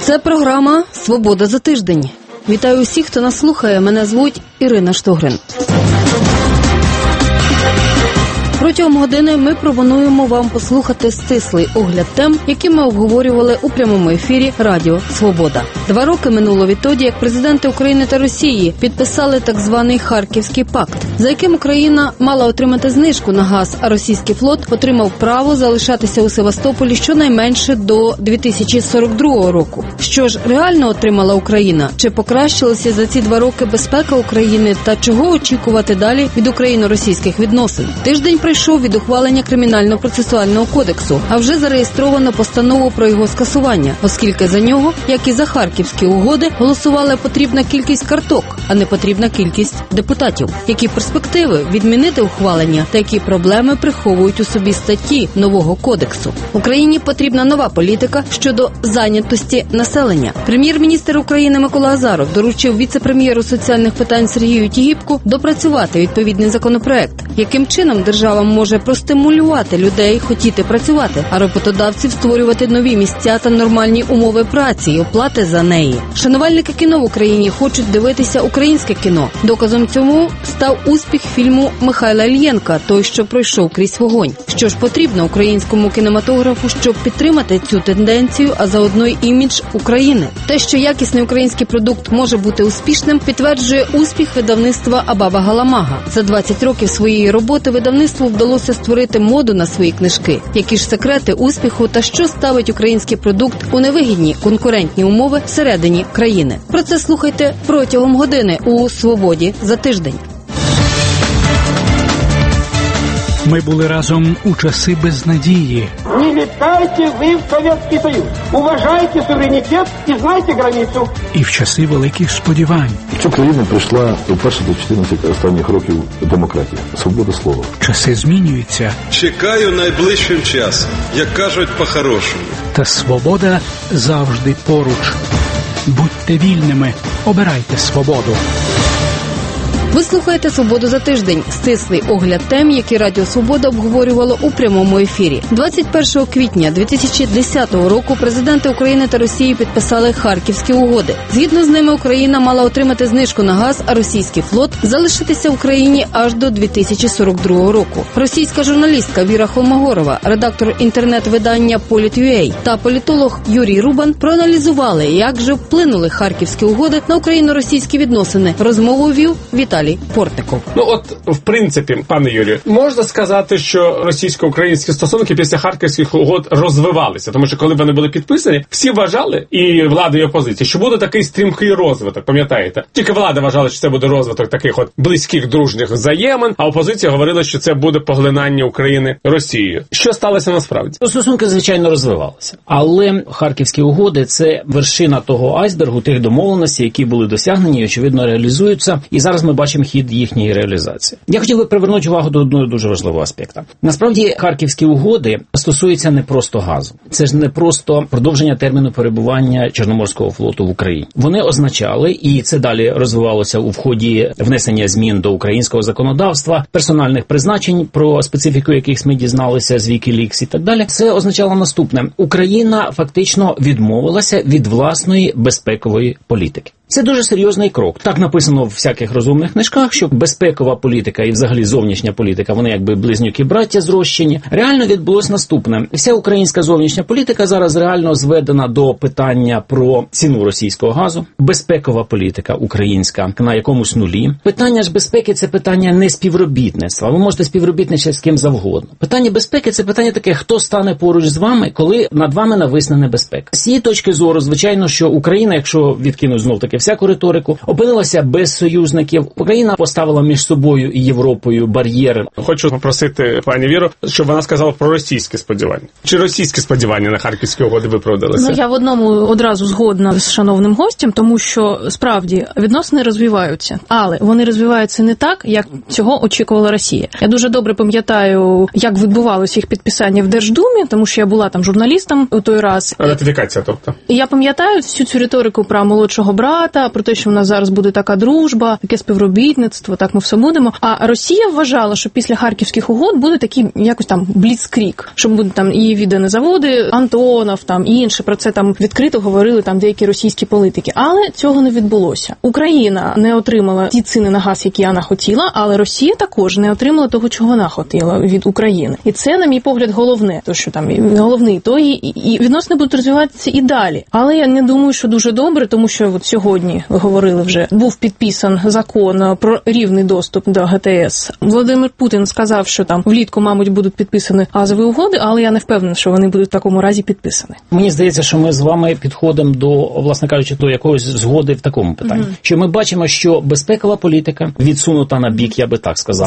Це програма «Свобода за тиждень». Вітаю усіх, хто нас слухає. Мене звуть Ірина Штогрин. Протягом години ми пропонуємо вам послухати стислий огляд тем, які ми обговорювали у прямому ефірі Радіо Свобода. 2 роки минуло відтоді, як президенти України та Росії підписали так званий Харківський пакт, за яким Україна мала отримати знижку на газ, а російський флот отримав право залишатися у Севастополі щонайменше до 2042 року. Що ж реально отримала Україна? Чи покращилася за ці 2 роки безпека України та чого очікувати далі від україно-російських відносин? Тиждень пройшов від ухвалення Кримінально-процесуального кодексу, а вже зареєстровано постанову про його скасування, оскільки за нього, як і за Харківські угоди, голосувала потрібна кількість карток, а не потрібна кількість депутатів. Які перспективи відмінити ухвалення та які проблеми приховують у собі статті нового кодексу? Україні потрібна нова політика щодо зайнятості населення. Прем'єр-міністр України Микола Азаров доручив віце-прем'єру соціальних питань Сергію Тігіпку допрацювати відповідний законопроект, яким чином держава може простимулювати людей хотіти працювати, а роботодавців створювати нові місця та нормальні умови праці і оплати за неї. Шанувальники кіно в Україні хочуть дивитися українське кіно. Доказом цьому став успіх фільму Михайла Ільєнка «Той, що пройшов крізь вогонь». Що ж потрібно українському кінематографу, щоб підтримати цю тенденцію, а заодно й імідж України? Те, що якісний український продукт може бути успішним, підтверджує успіх видавництва Абаба Галамага. За 20 років своєї роботи видавництву вдалося створити моду на свої книжки. Які ж секрети успіху та що ставить український продукт у невигідні конкурентні умови всередині країни? Про це слухайте протягом години у «Свободі за тиждень». Ми були разом у часи безнадії. Не летайте ви в Совєтський Союз. Уважайте суверенітет і знайте границю. І в часи великих сподівань. В цю країну прийшла вперше до 14 останніх років демократія, свобода слова. Часи змінюються. Чекаю найближчим часом, як кажуть по-хорошому. Та свобода завжди поруч. Будьте вільними, обирайте свободу. Ви слухаєте «Свободу за тиждень» – стислий огляд тем, які Радіо Свобода обговорювало у прямому ефірі. 21 квітня 2010 року президенти України та Росії підписали Харківські угоди. Згідно з ними Україна мала отримати знижку на газ, а російський флот залишитися в Україні аж до 2042 року. Російська журналістка Віра Холмогорова, редактор інтернет-видання Політ.ua та політолог Юрій Рубан проаналізували, як же вплинули Харківські угоди на україно-російські відносини. Розмову вів Віталій Портников. В принципі, пане Юрію, можна сказати, що російсько-українські стосунки після Харківських угод розвивалися, тому що коли вони були підписані, всі вважали, і влада, і опозиція, що буде такий стрімкий розвиток, пам'ятаєте? Тільки влада вважала, що це буде розвиток таких от близьких дружніх взаємин, а опозиція говорила, що це буде поглинання України Росією. Що сталося насправді? Стосунки, звичайно, розвивалися. Але Харківські угоди – це вершина того айсбергу, тих домовленостей, які були досягнені і, очевидно, реалізуються. І зараз ми бачимо хід їхньої реалізації. Я хотів би привернути увагу до одного дуже важливого аспекту. Насправді, Харківські угоди стосуються не просто газу. Це ж не просто продовження терміну перебування Чорноморського флоту в Україні. Вони означали, і це далі розвивалося у вході внесення змін до українського законодавства, персональних призначень, про специфіку яких ми дізналися з WikiLeaks і так далі. Це означало наступне. Україна фактично відмовилася від власної безпекової політики. Це дуже серйозний крок. Так написано в всяких розумних книжках, що безпекова політика і взагалі зовнішня політика, вони якби близнюки-браття зрощені. Реально відбулось наступне. Вся українська зовнішня політика зараз реально зведена до питання про ціну російського газу. Безпекова політика українська на якомусь нулі. Питання ж безпеки – це питання не співробітництва. Ви можете співробітничати з ким завгодно. Питання безпеки – це питання таке, хто стане поруч з вами, коли над вами нависне небезпека. З цієї точки зору, звичайно, що Україна, якщо відкинуть знов-таки всяку риторику, опинилася без союзників. Україна поставила між собою і Європою бар'єр. Хочу попросити пані Віру, щоб вона сказала про російські сподівання. Чи російські сподівання на Харківські угоди виправдалися? Я в одному одразу згодна з шановним гостем, тому що справді відносини розвиваються, але вони розвиваються не так, як цього очікувала Росія. Я дуже добре пам'ятаю, як відбувалося їх підписання в Держдумі, тому що я була там журналістом у той раз. Ратифікація, тобто. Я пам'ятаю всю цю риторику про молодшого брата, свята, про те, що в нас зараз буде така дружба, таке співробітництво, так ми все будемо. А Росія вважала, що після Харківських угод буде такий якось там бліцкрік, що будуть там і віддані заводи, Антонов, там і інше, про це там відкрито говорили там деякі російські політики. Але цього не відбулося. Україна не отримала ті ціни на газ, які вона хотіла, але Росія також не отримала того, чого вона хотіла від України. І це, на мій погляд, головне, то що там головний і відносини будуть розвиватися і далі. Але я не думаю, що дуже добре, тому що от сьогодні ви говорили вже, був підписан закон про рівний доступ до ГТС. Володимир Путін сказав, що там влітку, мабуть, будуть підписані газові угоди, але я не впевнена, що вони будуть в такому разі підписані. Мені здається, що ми з вами підходимо до, власне кажучи, до якоїсь згоди в такому питанні. Що ми бачимо, що безпекова політика відсунута на бік, я би так сказав.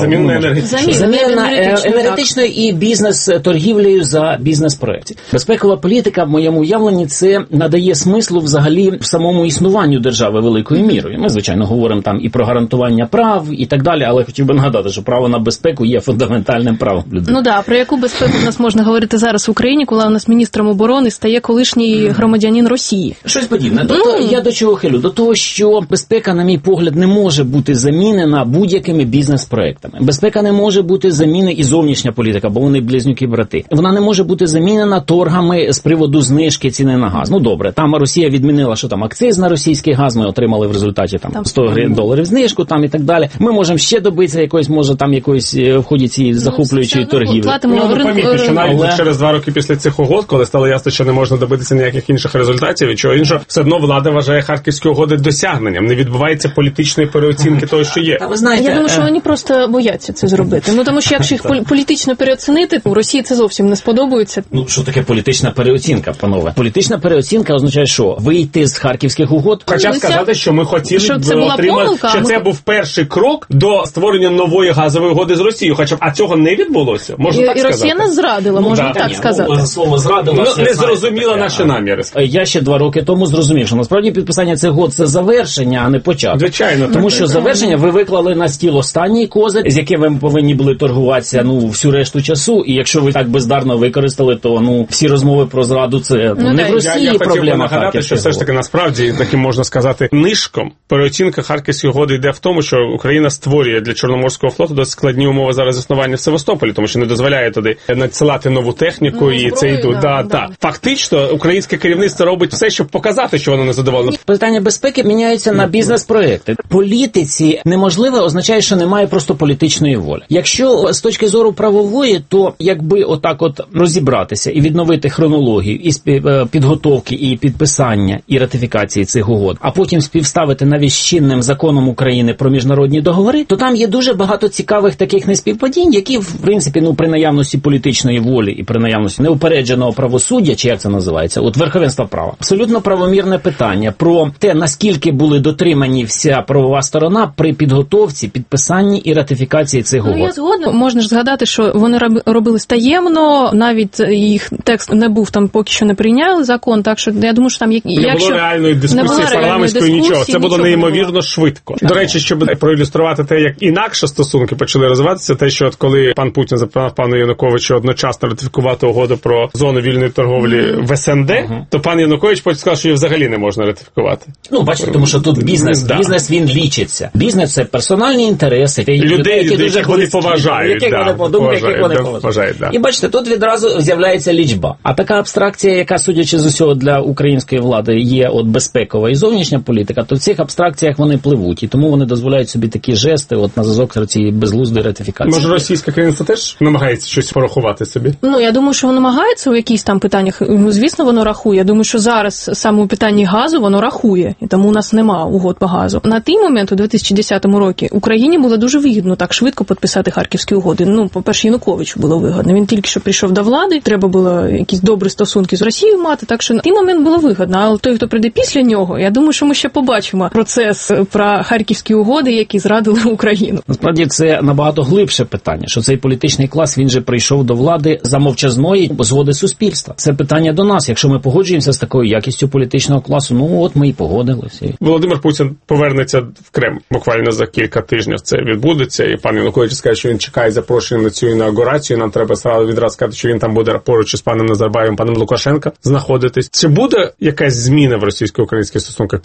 Заміна енергетичною і бізнес-торгівлею за бізнес-проєкти. Безпекова політика, в моєму уявленні, це надає смислу взагалі в самому існуванню держави великою мірою. Ми, звичайно, говоримо там і про гарантування прав, і так далі, але хотів би нагадати, що право на безпеку є фундаментальним правом людини. Ну да, про яку безпеку в нас можна говорити зараз в Україні, коли у нас міністром оборони стає колишній громадянин Росії? Щось подібне. Я до чого хилю? До того, що безпека, на мій погляд, не може бути замінена будь-якими бізнес-проектами. Безпека не може бути замінена і зовнішня політика, бо вони близнюки-брати. Вона не може бути замінена торгами з приводу знижки ціни на газ. Ну добре, там Росія відмінила, що там акциз на російський газ, ми отримали в результаті там $100 знижку там і так далі. Ми можемо ще добитися якоїсь, може там якоїсь в ході цієї захоплюючої торгівлі. Помітьте, що навіть через 2 роки після цих угод, коли стало ясно, що не можна добитися ніяких інших результатів, і чого іншого, все одно влада вважає Харківські угоди досягненням. Не відбувається політичної переоцінки того, що є. Ви знаєте, я думаю, що вони просто бояться це зробити. Ну тому що якщо їх політично переоцінити, у Росії це зовсім не сподобається. Ну що таке політична переоцінка, панове? Політична переоцінка означає, що вийти з Харківських угод. Хоча сказати, що ми хотіли що це була помилка, що це був перший крок до створення нової газової угоди з Росією. Хоча а цього не відбулося. Можна так сказати. І Росія нас зрадила, можна так сказати. Слово зрадила. Не зрозуміла наші наміри. Я ще 2 роки тому зрозумів, що насправді підписання цих угод – це завершення, а не початок. Звичайно. Тому що завершення ви виклали на стіл останній козир, з яким ви повинні були торгуватися всю решту часу, і якщо ви так бездарно використали, то всі розмови про зраду це не в Росії проблема. Я хотів нагадати, що все ж таки насправді, таким можна сказати, нишком переоцінка Харківської угоди йде в тому, що Україна створює для Чорноморського флоту досить складні умови зараз існування в Севастополі, тому що не дозволяє туди надсилати нову техніку і це йдуть. Фактично, українське керівництво робить все, щоб показати, що воно не задоволено. Питання безпеки міняються на бізнес-проекти. Політиці неможливе означає, що немає просто політичної волі. Якщо з точки зору правової, то якби отак от розібратися і відновити хронологію і підготовки, і підписання, і ратифікації цих угод, а потім співставити навіть з чинним законом України про міжнародні договори, то там є дуже багато цікавих таких неспівпадінь, які, в принципі, при наявності політичної волі і при наявності неупередженого правосуддя, чи як це називається, верховенства права. Абсолютно правомірне питання про те, наскільки були дотримані вся правова сторона при підготовці, підписанні і ратифікації цих угод. Я згодна. Можна ж згадати, що вони робили таємно, навіть їх текст не був там, поки що не прийняли закон, так що я думаю, що там не було реальної дискусії парламентської, нічого. Це було неймовірно швидко. До речі, щоб проілюструвати те, як інакше стосунки почали розвиватися, те, що от коли пан Путін запропонував пану Януковичу одночасно ратифікувати угоду про зону вільної торговлі в СНД, то пан Янукович потім сказав, що її взагалі не можна ратифікувати. Бачите, тому що тут бізнес він лічиться. Бізнес – це персональні інтереси. Людей, яких вони поважають. Яких вони поважають. І бачите, тут відразу з'являється лічба. А така абстракція, яка, судячи з усього, для української влади є безпекова і зовнішня політика, то в цих абстракціях вони пливуть. І тому вони дозволяють собі такі жести на зв'язок цієї безглуздої ратифікації. Може, російське керівництво теж намагається щось порахувати собі? Я думаю, що воно намагається у якихось там питаннях. Звісно, воно рахує. Я думаю, що зараз саме у питанні газу воно рахує. І тому у нас нема угод по газу. На той момент, у 2010 році, Україні було дуже вигідно так швидко підписати Харківські угоди. По-перше, Януковичу було вигідно. Він тільки що прийшов до влади, треба було якісь добрі стосунки з Росією мати, так що на той момент було вигідно. Але той, хто прийде після нього, я думаю, що ми ще побачимо процес про Харківські угоди, які зрадили Україну. Насправді це набагато глибше питання, що цей політичний клас, він же прийшов до влади за мовчазної згоди суспільства. Це питання до нас. Якщо ми погоджуємося з такою якістю політичного класу, ми і погодилися. Володимир Путін повернеться в Кремль. Буквально за кілька тижнів це відбудеться, і пан Янукович скаже, що він чекає запрошення на цю інаугурацію. Нам треба відразу сказати, що він там буде поруч із паном Назарбаєвим, паном Лукашенко знаходитись. Чи буде якась зміна в російсько-українських стосунках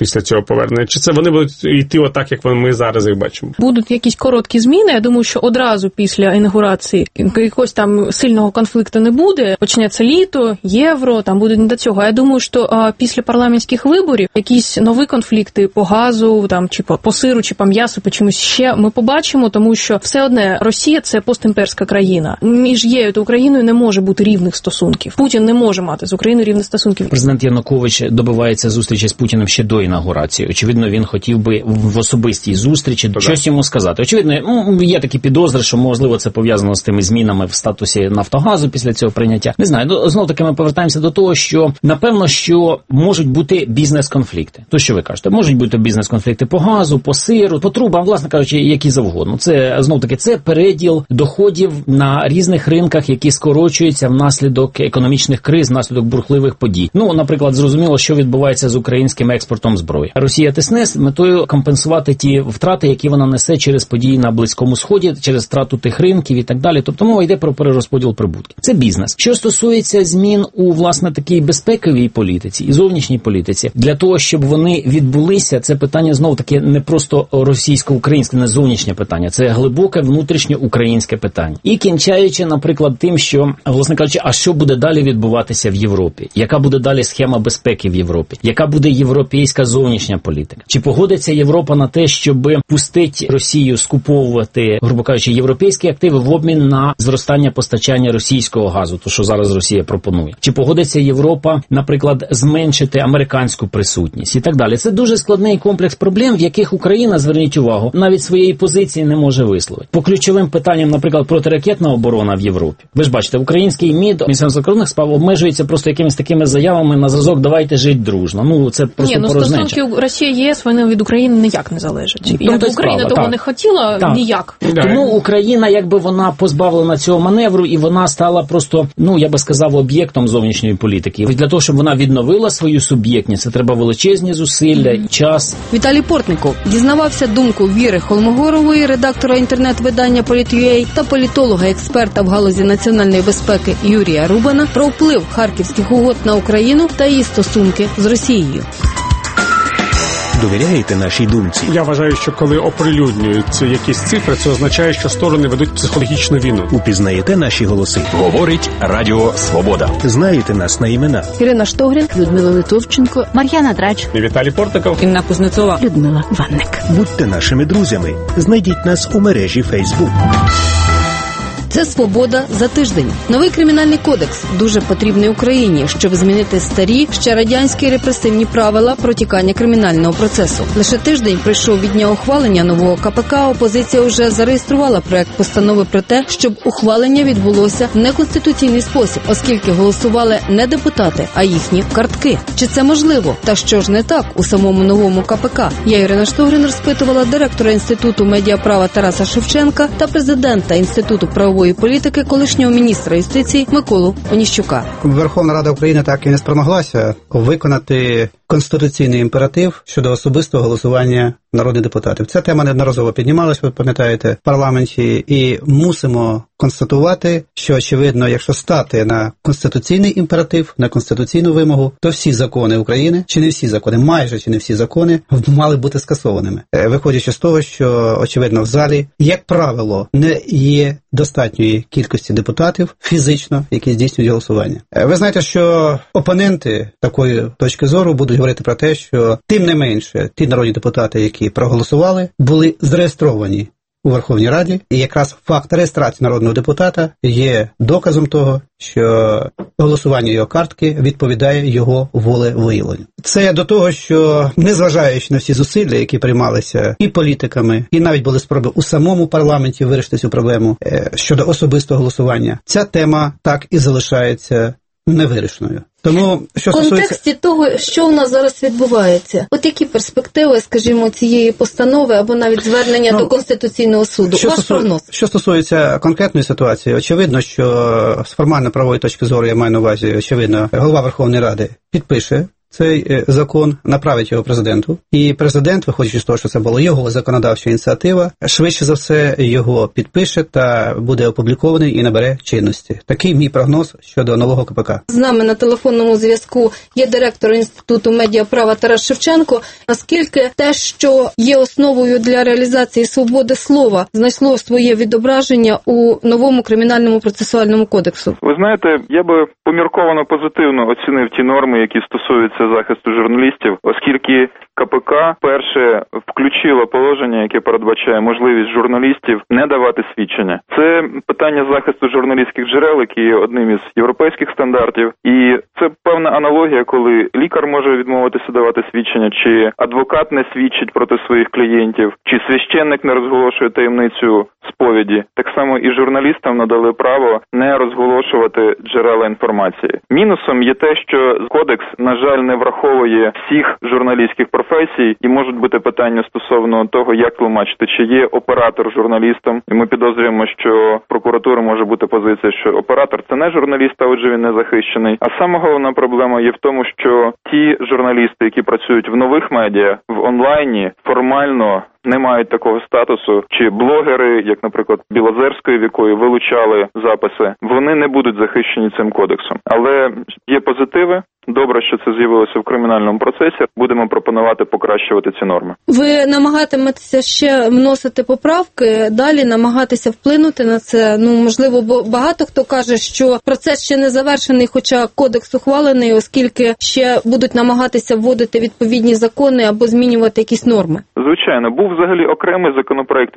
після цього повернення? Чи це вони будуть йти отак, як ми зараз їх бачимо? Будуть якісь короткі зміни. Я думаю, що одразу після інаугурації якогось там сильного конфлікту не буде. Почнеться літо, євро, там буде не до цього. Я думаю, що після парламентських виборів якісь нові конфлікти по газу, там чи по сиру, чи по м'ясу, по чомусь ще ми побачимо, тому що все одне Росія – це постімперська країна. Між ЄС та Україною не може бути рівних стосунків. Путін не може мати з Україною рівних стосунків. Президент Янукович добивається зустрічі з Путіним ще до інаугурації. Очевидно, він хотів би в особистій зустрічі щось йому сказати. Очевидно, є такі підозри, що, можливо, це пов'язано з тими змінами в статусі Нафтогазу після цього прийняття. Не знаю, знов таки ми повертаємося до того, що, напевно, що можуть бути бізнес-конфлікти. То, що ви кажете, можуть бути бізнес-конфлікти по газу, по сиру, по трубам, власне кажучи, які завгодно. Це, знов таки, це переділ доходів на різних ринках, які скорочуються внаслідок економічних криз, внаслідок бурхливих подій. Ну, наприклад, зрозуміло, що відбувається з українським експортом зброї. Росія тисне з метою компенсувати ті втрати, які вона несе через події на Близькому Сході, через втрату тих ринків і так далі. Тобто мова йде про перерозподіл прибутків. Це бізнес. Що стосується змін у, власне, такій безпековій політиці і зовнішній політиці, для того, щоб вони відбулися, це питання, знов таки, не просто російсько-українське, не зовнішнє питання, це глибоке внутрішньоукраїнське питання. І кінчаючи, наприклад, тим, що, власне кажучи, а що буде далі відбуватися в Європі? Яка буде далі схема безпеки в Європі? Яка буде європейська зовнішня політика? Чи погодиться Європа на те, щоб пустити Росію скуповувати, грубо кажучи, європейські активи в обмін на зростання постачання російського газу, то що зараз Росія пропонує? Чи погодиться Європа, наприклад, зменшити американську присутність і так далі? Це дуже складний комплекс проблем, в яких Україна, зверніть увагу, навіть своєї позиції не може висловити. По ключовим питанням, наприклад, протиракетна оборона в Європі. Ви ж бачите, український МІД, Міністерство закордонних справ обмежується просто якимись такими заявами на зразок «давайте жити дружно». Ну, це просто порожнеча. Стосунки Росія-ЄС, вони від України ніяк не залежать. Як Україна того не хотіла, ніяк. Тому Україна, якби вона позбавлена цього маневру, і вона стала просто, ну, я би сказав, об'єктом зовнішньої політики. І для того, щоб вона відновила свою суб'єктність, це треба величезні зусилля, час. Віталій Портников дізнавався думку Віри Холмогорової, редактора інтернет-видання «Політ.ua» та політолога-експерта в галузі національної безпеки Юрія Рубана про вплив харківських угод на Україну та її стосунки з Росією. Довіряєте нашій думці? Я вважаю, що коли оприлюднюються якісь цифри, це означає, що сторони ведуть психологічну війну. Упізнаєте наші голоси? Говорить Радіо Свобода. Знаєте нас на імена? Ірина Штогрін, Людмила Литовченко, Мар'яна Драч, Віталій Портников, Інна Кузнецова, Людмила Ванник. Будьте нашими друзями. Знайдіть нас у мережі Facebook. Це «Свобода за тиждень». Новий кримінальний кодекс дуже потрібний Україні, щоб змінити старі, ще радянські репресивні правила протікання кримінального процесу. Лише тиждень пройшов від дня ухвалення нового КПК, опозиція вже зареєструвала проект постанови про те, щоб ухвалення відбулося в неконституційний спосіб, оскільки голосували не депутати, а їхні картки. Чи це можливо? Та що ж не так у самому новому КПК? Я, Ірина Штогрін, розпитувала директора Інституту медіаправа Тараса Шевченка та президента Інституту правової політики, колишнього міністра юстиції Миколу Оніщука. Верховна Рада України так і не спромоглася виконати конституційний імператив щодо особистого голосування народних депутатів. Ця тема неодноразово піднімалась, ви пам'ятаєте, в парламенті, і мусимо констатувати, що, очевидно, якщо стати на конституційний імператив, на конституційну вимогу, то всі закони України, чи не всі закони, майже чи не всі закони, мали бути скасованими. Виходячи з того, що, очевидно, в залі, як правило, не є достатньої кількості депутатів фізично, які здійснюють голосування. Ви знаєте, що опоненти такої точки зору будуть говорити про те, що тим не менше ті народні депутати, які проголосували, були зареєстровані у Верховній Раді, і якраз факт реєстрації народного депутата є доказом того, що голосування його картки відповідає його волевиявленню. Це до того, що, незважаючи на всі зусилля, які приймалися і політиками, і навіть були спроби у самому парламенті вирішити цю проблему щодо особистого голосування, ця тема так і залишається невирішеною. Тому, що в контексті того, що в нас зараз відбувається, от які перспективи, скажімо, цієї постанови або навіть звернення до Конституційного суду? Ваш прогноз? Що стосується конкретної ситуації, очевидно, що з формально-правової точки зору, я маю на увазі, очевидно, голова Верховної Ради підпише цей закон, направить його президенту. І президент, виходячи з того, що це була його законодавча ініціатива, швидше за все його підпише та буде опублікований і набере чинності. Такий мій прогноз щодо нового КПК. З нами на телефонному зв'язку є директор Інституту медіаправа Тарас Шевченко. Наскільки те, що є основою для реалізації свободи слова, знайшло своє відображення у новому кримінальному процесуальному кодексу? Ви знаєте, я би помірковано позитивно оцінив ті норми, які стосуються захисту журналістів, оскільки КПК перше включило положення, яке передбачає можливість журналістів не давати свідчення. Це питання захисту журналістських джерел, які є одним із європейських стандартів, і це певна аналогія, коли лікар може відмовитися давати свідчення, чи адвокат не свідчить проти своїх клієнтів, чи священник не розголошує таємницю сповіді. Так само і журналістам надали право не розголошувати джерела інформації. Мінусом є те, що кодекс, на жаль, не враховує всіх журналістських професій, і можуть бути питання стосовно того, як тлумачити, чи є оператор журналістом. І ми підозрюємо, що прокуратура може бути позиція, що оператор – це не журналіст, а отже він не захищений. А саме головна проблема є в тому, що ті журналісти, які працюють в нових медіа, в онлайні, формально не мають такого статусу, чи блогери, як, наприклад, Білозерської, в якої вилучали записи, вони не будуть захищені цим кодексом. Але є позитиви. Добре, що це з'явилося в кримінальному процесі. Будемо пропонувати покращувати ці норми. Ви намагатиметеся ще вносити поправки, далі намагатися вплинути на це? Можливо, бо багато хто каже, що процес ще не завершений, хоча кодекс ухвалений, оскільки ще будуть намагатися вводити відповідні закони або змінювати якісь норми. Звичайно, був взагалі окремий законопроект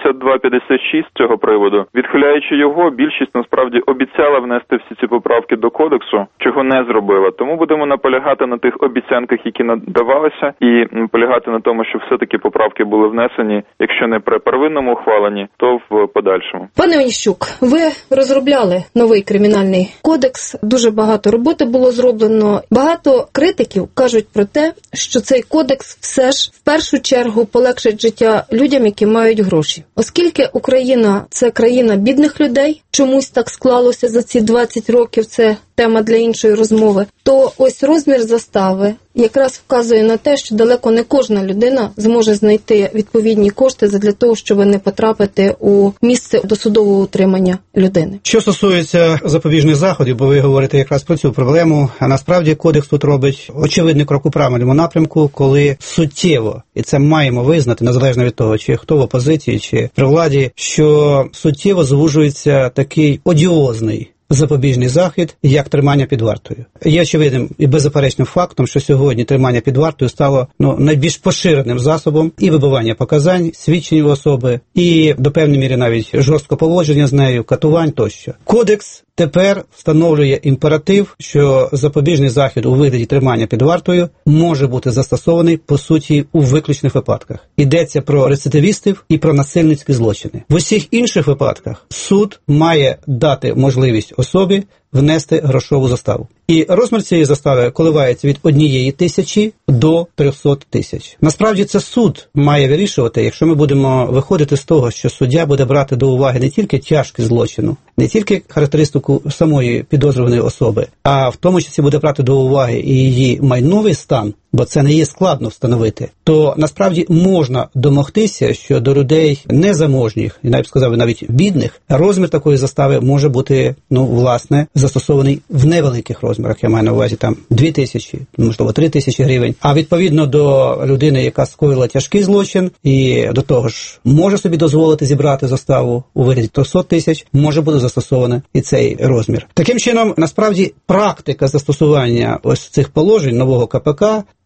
8256 з цього приводу. Відхиляючи його, більшість насправді обіцяла внести всі ці поправки до кодексу, чого не зробила. Тому будемо наполягати на тих обіцянках, які надавалися, і наполягати на тому, що все-таки поправки були внесені, якщо не при первинному ухваленні, то в подальшому. Пане Оніщук, ви розробляли новий кримінальний кодекс, дуже багато роботи було зроблено. Багато критиків кажуть про те, що цей кодекс все ж в першу чергу полегшить життя людям, які мають гроші. Оскільки Україна – це країна бідних людей, чомусь так склалося за ці 20 років, це тема для іншої розмови, то ось розмір застави якраз вказує на те, що далеко не кожна людина зможе знайти відповідні кошти для того, щоб не потрапити у місце досудового утримання людини. Що стосується запобіжних заходів, бо ви говорите якраз про цю проблему, а насправді кодекс тут робить очевидний крок у правильному напрямку, коли суттєво, і це маємо визнати, незалежно від того, чи хто в опозиції, чи при владі, що суттєво звужується такий одіозний запобіжний захід, як тримання під вартою. Є очевидним і беззаперечним фактом, що сьогодні тримання під вартою стало найбільш поширеним засобом і вибивання показань, свідчень у особи, і до певної міри навіть жорстко поводження з нею, катувань тощо. Кодекс тепер встановлює імператив, що запобіжний захід у вигляді тримання під вартою може бути застосований, по суті, у виключних випадках. Йдеться про рецидивістів і про насильницькі злочини. В усіх інших випадках суд має дати можливість особі внести грошову заставу. І розмір цієї застави коливається від 1,000 до 300 тисяч. Насправді це суд має вирішувати, якщо ми будемо виходити з того, що суддя буде брати до уваги не тільки тяжкість злочину, не тільки характеристику самої підозрюваної особи, а в тому числі буде брати до уваги і її майновий стан, бо це не є складно встановити, то насправді можна домогтися, що до людей незаможніх, і навіть сказав, навіть бідних, розмір такої застави може бути, власне, застосований в невеликих розмірах. Я маю на увазі там 2 тисячі, можливо 3 тисячі гривень. А відповідно до людини, яка скоїла тяжкий злочин, і до того ж може собі дозволити зібрати заставу у вигляді 300 тисяч, може бути застосована і цей розмір. Таким чином, насправді, практика застосування ось цих положень нового КПК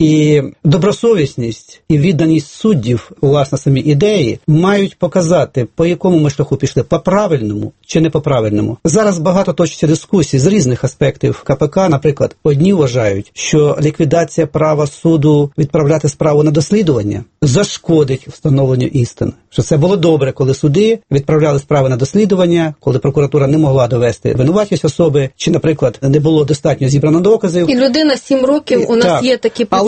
і добросовісність і відданість суддів, власне, самі ідеї, мають показати, по якому ми шляху пішли, по правильному чи не по правильному. Зараз багато точиться дискусій з різних аспектів КПК. Наприклад, одні вважають, що ліквідація права суду відправляти справу на дослідження зашкодить встановленню істини. Що це було добре, коли суди відправляли справи на дослідження, коли прокуратура не могла довести винуватість особи, чи, наприклад, не було достатньо зібрано доказів. І людина 7 років, у нас є такі прецеденти.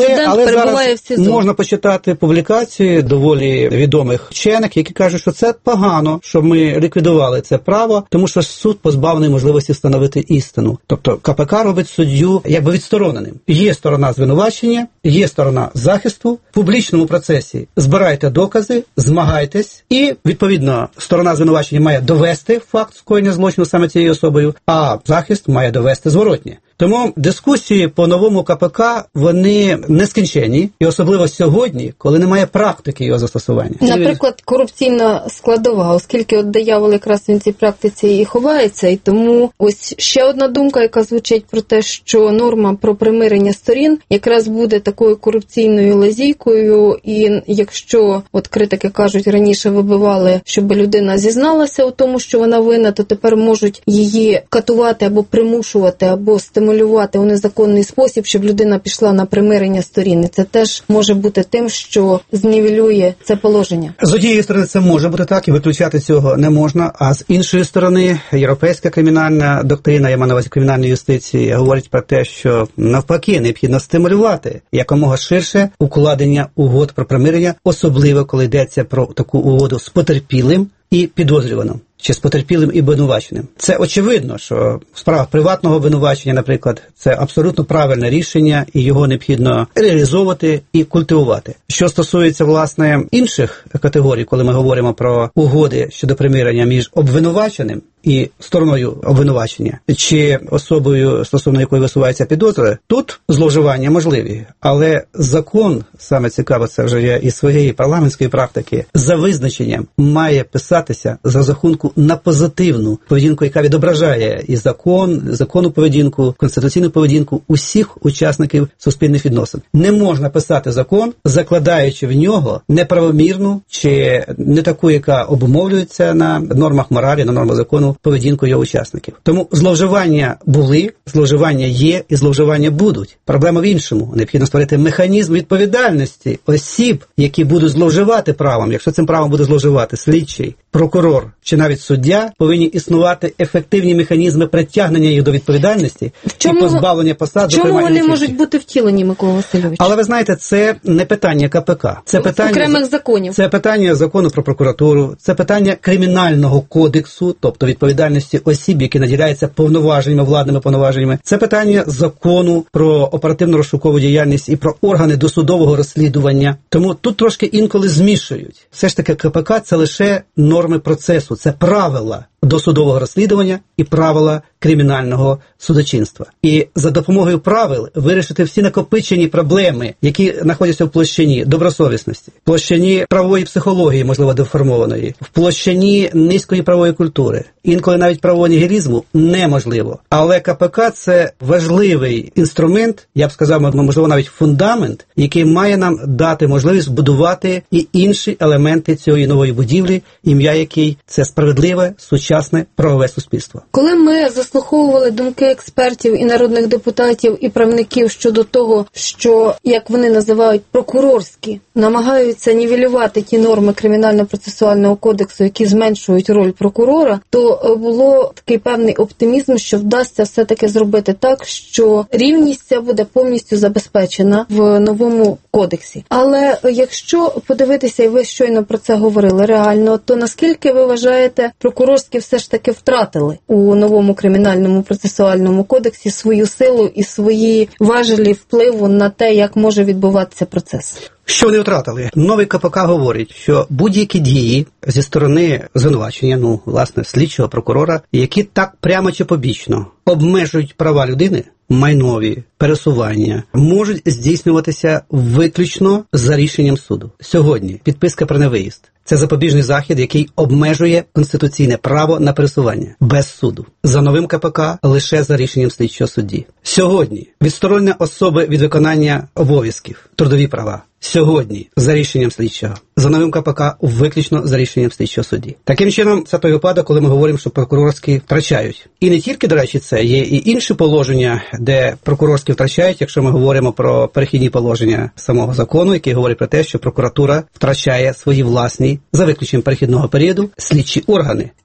президент перебуває в СІЗО. Можна почитати публікації доволі відомих вчених, які кажуть, що це погано, що ми ліквідували це право, тому що суд позбавлений можливості встановити істину. Тобто КПК робить суддю якби відстороненим. Є сторона звинувачення, є сторона захисту. В публічному процесі збирайте докази, змагайтесь, і, відповідно, сторона звинувачення має довести факт скоєння злочину саме цією особою, а захист має довести зворотнє. Тому дискусії по новому КПК, вони нескінченні, і особливо сьогодні, коли немає практики його застосування. Наприклад, корупційна складова, оскільки от диявол якраз в цій практиці і ховається, і тому ось ще одна думка, яка звучить про те, що норма про примирення сторін якраз буде такою корупційною лазійкою, і якщо, от критики кажуть, раніше вибивали, щоб людина зізналася у тому, що вона винна, то тепер можуть її катувати або примушувати, або стимулювати у незаконний спосіб, щоб людина пішла на примирення сторін. І це теж може бути тим, що знівелює це положення. З однієї сторони це може бути так, і виключати цього не можна, а з іншої сторони європейська кримінальна доктрина, я маю на увазі кримінальної юстиції, говорить про те, що навпаки необхідно стимулювати якомога ширше укладення угод про примирення, особливо коли йдеться про таку угоду з потерпілим і підозрюваним, чи з потерпілим і обвинуваченим. Це очевидно, що в справах приватного обвинувачення, наприклад, це абсолютно правильне рішення, і його необхідно реалізовувати і культивувати. Що стосується, власне, інших категорій, коли ми говоримо про угоди щодо примирення між обвинуваченим і стороною обвинувачення, чи особою, стосовно якої висувається підозра, тут зловживання можливі. Але закон, саме цікаво, це вже є із своєї парламентської практики, за визначенням має писатися за розрахунку на позитивну поведінку, яка відображає і законну поведінку, конституційну поведінку усіх учасників суспільних відносин. Не можна писати закон, закладаючи в нього неправомірну чи не таку, яка обумовлюється на нормах моралі, на нормах закону, поведінку його учасників. Тому зловживання були, зловживання є і зловживання будуть. Проблема в іншому. Необхідно створити механізм відповідальності осіб, які будуть зловживати правом. Якщо цим правом буде зловживати слідчий, прокурор чи навіть суддя, повинні існувати ефективні механізми притягнення їх до відповідальності і позбавлення посад. Чому вони можуть бути втілені, Микола Васильович? Але ви знаєте, це не питання КПК. Це питання окремих законів. Це питання закону про прокуратуру, це питання кримінального кодексу, тобто відповідальності осіб, які наділяються повноваженнями, владними повноваженнями. Це питання закону про оперативно-розшукову діяльність і про органи досудового розслідування. Тому тут трошки інколи змішують. Все ж таки КПК – це лише норми процесу, це правила досудового розслідування і правила кримінального судочинства. І за допомогою правил вирішити всі накопичені проблеми, які знаходяться в площині добросовісності, в площині правової психології, можливо, деформованої, в площині низької правової культури, інколи навіть правового нігілізму неможливо. Але КПК – це важливий інструмент, я б сказав, можливо, навіть фундамент, який має нам дати можливість будувати і інші елементи цієї нової будівлі, ім'я якій – це справедливе, сучасне правове суспільство. Коли ми заслуховували думки експертів і народних депутатів і правників щодо того, що, як вони називають, прокурорські, намагаються нівелювати ті норми Кримінально-процесуального кодексу, які зменшують роль прокурора, то було такий певний оптимізм, що вдасться все-таки зробити так, що рівність ця буде повністю забезпечена в новому кодексі. Але якщо подивитися, і ви щойно про це говорили реально, то наскільки ви вважаєте, прокурорські все ж таки втратили у новому Кримінальному процесуальному кодексі свою силу і свої важелі впливу на те, як може відбуватися процес? Що вони втратили? Новий КПК говорить, що будь-які дії зі сторони звинувачення, власне, слідчого, прокурора, які так прямо чи побічно обмежують права людини, майнові, пересування, можуть здійснюватися виключно за рішенням суду. Сьогодні підписка про невиїзд – це запобіжний захід, який обмежує конституційне право на пересування без суду. За новим КПК лише за рішенням слідчого судді. Сьогодні відсторонення особи від виконання обов'язків, трудові права. Сьогодні за рішенням слідчого. За новим КПК виключно за рішенням слідчого судді. Таким чином, це той випадок, коли ми говоримо, що прокурорські втрачають. І не тільки, до речі, це є і інші положення, де прокурорські втрачають, якщо ми говоримо про перехідні положення самого закону, який говорить про те, що прокуратура втрачає свої власні, за виключенням перехідного періоду, слідчі органи.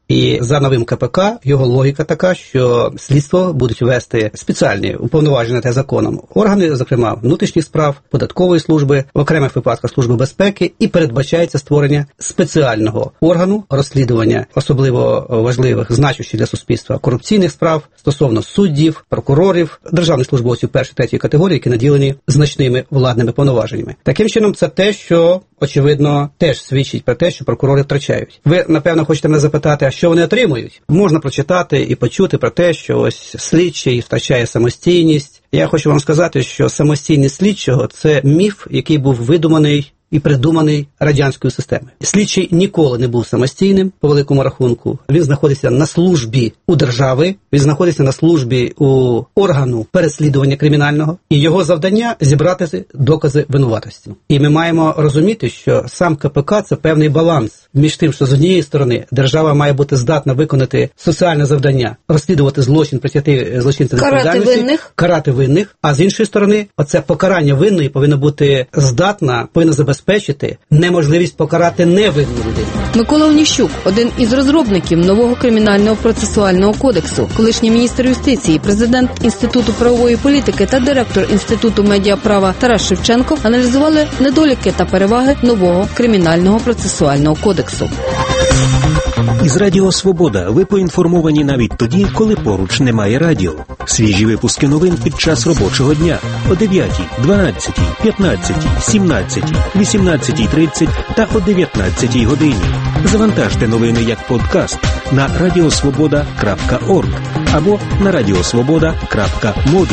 І за новим КПК його логіка така, що слідство будуть вести спеціальні, уповноважені на те законом органи, зокрема внутрішніх справ, податкової служби, в окремих випадках Служби безпеки, і передбачається створення спеціального органу розслідування особливо важливих, значущих для суспільства корупційних справ стосовно суддів, прокурорів, державних службовців першої, третьої категорії, які наділені значними владними повноваженнями. Таким чином, це те, що, очевидно, теж свідчить про те, що прокурори втрачають. Ви, напевно, хочете мене запитати, а що вони отримують? Можна прочитати і почути про те, що ось слідчий втрачає самостійність. Я хочу вам сказати, що самостійність слідчого – це міф, який був видуманий і придуманий радянською системою. Слідчий ніколи не був самостійним, по великому рахунку. Він знаходиться на службі у держави, він знаходиться на службі у органу переслідування кримінального, і його завдання – зібрати докази винуватості. І ми маємо розуміти, що сам КПК – це певний баланс між тим, що з однієї сторони держава має бути здатна виконати соціальне завдання, розслідувати злочин, притягти злочинця до відповідальності, карати винних, а з іншої сторони, оце покарання винної повинно бути здатна, повинно забезпечити неможливість покарати невинну людину. Микола Оніщук – один із розробників нового кримінального процесуального кодексу, колишній міністр юстиції, президент Інституту правової політики та директор Інституту медіаправа Тарас Шевченко аналізували недоліки та переваги нового кримінального процесуального кодексу. Із Радіо Свобода ви поінформовані навіть тоді, коли поруч немає радіо. Свіжі випуски новин під час робочого дня о 9, 12, 15, 17, 18:30 та о 19 годині. Завантажте новини як подкаст на radiosvoboda.org або на radiosvoboda.mobi.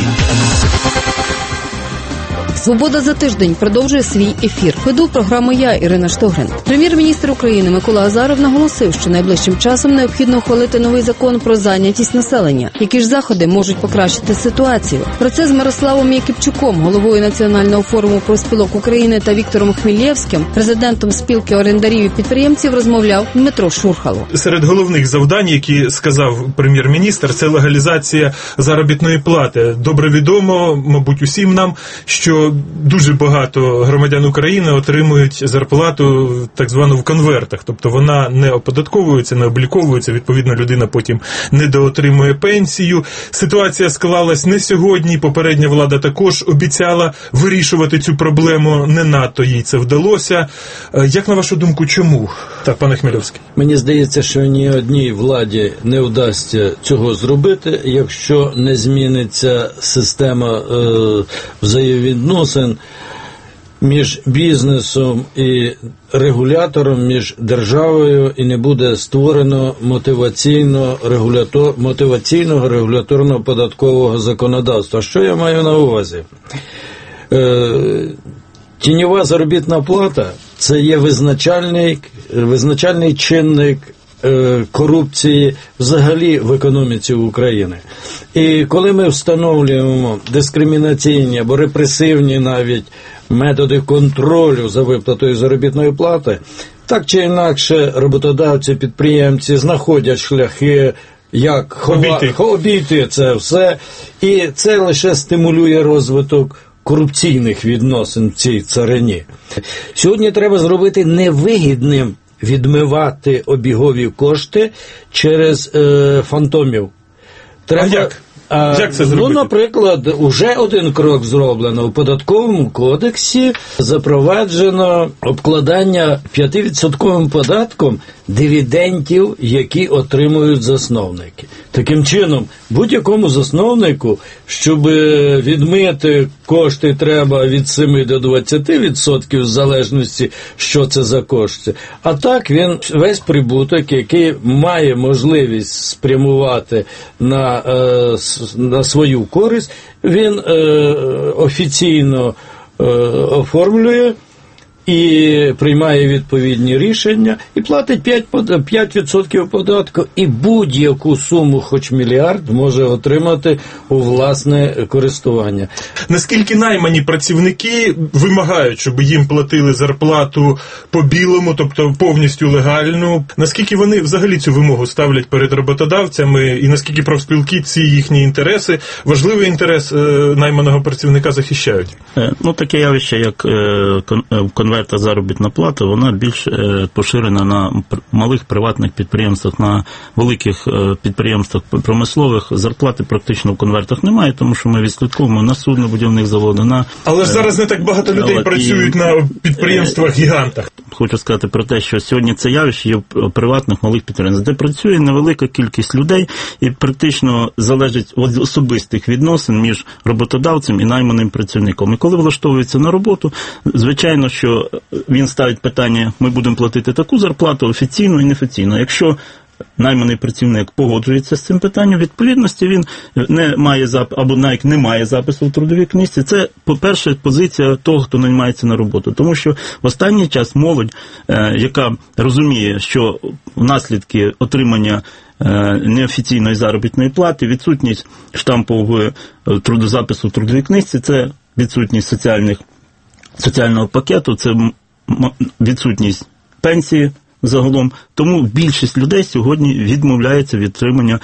«Свобода за тиждень» продовжує свій ефір. Веду програму я, Ірина Штогрин. Прем'єр-міністр України Микола Азаров наголосив, що найближчим часом необхідно ухвалити новий закон про зайнятість населення. Які ж заходи можуть покращити ситуацію? Про це з Мирославом Якимчуком, головою Національного форуму профспілок України, та Віктором Хмілєвським, президентом спілки орендарів і підприємців, розмовляв Дмитро Шурхало. Серед головних завдань, які сказав прем'єр-міністр, це легалізація заробітної плати. Добре відомо, мабуть, усім нам, що дуже багато громадян України отримують зарплату так звану в конвертах, тобто вона не оподатковується, не обліковується, відповідно людина потім недоотримує пенсію. Ситуація склалась не сьогодні, попередня влада також обіцяла вирішувати цю проблему, не надто їй це вдалося. Як на вашу думку, чому? Так, пане Хмельовський. Мені здається, що ні одній владі не вдасться цього зробити, якщо не зміниться система взаємовідносин між бізнесом і регулятором, між державою, і не буде створено мотиваційного регуляторного податкового законодавства. Що я маю на увазі? Тіньова заробітна плата – це є визначальний чинник корупції взагалі в економіці України. І коли ми встановлюємо дискримінаційні або репресивні навіть методи контролю за виплатою заробітної плати, так чи інакше роботодавці, підприємці знаходять шляхи, як обійти це все, і це лише стимулює розвиток корупційних відносин в цій царині. Сьогодні треба зробити невигідним відмивати обігові кошти через фантомів. Треба, а як? Як це зробити? Наприклад, уже один крок зроблено. У податковому кодексі запроваджено обкладання 5% податком дивідендів, які отримують засновники. Таким чином, будь-якому засновнику, щоб відмити кошти, треба від 7 до 20% в залежності, що це за кошти. А так він весь прибуток, який має можливість спрямувати на свою користь, він офіційно оформлює і приймає відповідні рішення, і платить 5% податку, і будь-яку суму, хоч мільярд, може отримати у власне користування. Наскільки наймані працівники вимагають, щоб їм платили зарплату по-білому, тобто повністю легальну? Наскільки вони взагалі цю вимогу ставлять перед роботодавцями, і наскільки профспілки ці їхні інтереси, важливий інтерес найманого працівника захищають? Таке явище, як конвертація конвертах заробітна плата, вона більш поширена на малих приватних підприємствах, на великих підприємствах промислових зарплати практично в конвертах немає, тому що ми відслідковуємо на суднобудівних заводах. Але ж зараз не так багато людей працюють на підприємствах-гігантах. Хочу сказати про те, що сьогодні це явище є в приватних малих підприємствах, де працює невелика кількість людей і практично залежить від особистих відносин між роботодавцем і найманим працівником. І коли влаштовується на роботу, звичайно, що він ставить питання, ми будемо платити таку зарплату офіційно і неофіційно. Якщо найманий працівник погоджується з цим питанням, відповідності він не має або навіть не має запису в трудовій книжці. Це, по-перше, позиція того, хто наймається на роботу. Тому що в останній час молодь, яка розуміє, що наслідки отримання неофіційної заробітної плати, відсутність штампу в трудозапису в трудовій книжці, це відсутність соціального пакету, це відсутність пенсії загалом. Тому більшість людей сьогодні відмовляється від отримання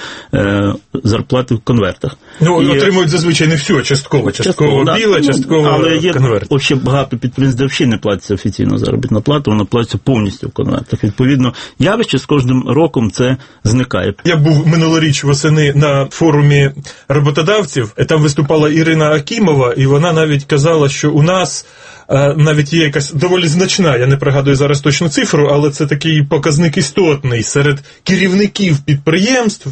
зарплати в конвертах. Отримують зазвичай не всю, частково біла, частково але є конверт. Ще багато підприємств, де взагалі не платиться офіційна заробітна плата, вона платиться повністю в конвертах. Відповідно, явище з кожним роком це зникає. Я був минулоріч восени на форумі роботодавців, там виступала Ірина Акімова, і вона навіть казала, що у нас навіть є якась доволі значна, я не пригадую зараз точну цифру, але це такий показник істотний серед керівників підприємств,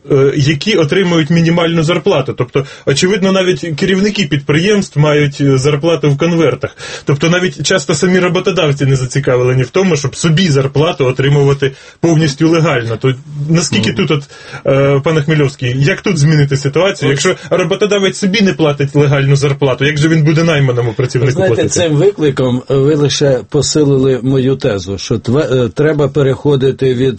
які отримують мінімальну зарплату. Тобто, очевидно, навіть керівники підприємств мають зарплату в конвертах. Тобто, навіть часто самі роботодавці не зацікавлені в тому, щоб собі зарплату отримувати повністю легально. То наскільки тут, пане Хмельовський, як тут змінити ситуацію? Якщо роботодавець собі не платить легальну зарплату, як же він буде найманому працівнику платити? Цим викликом ви лише посилили мою тезу, що треба переходити від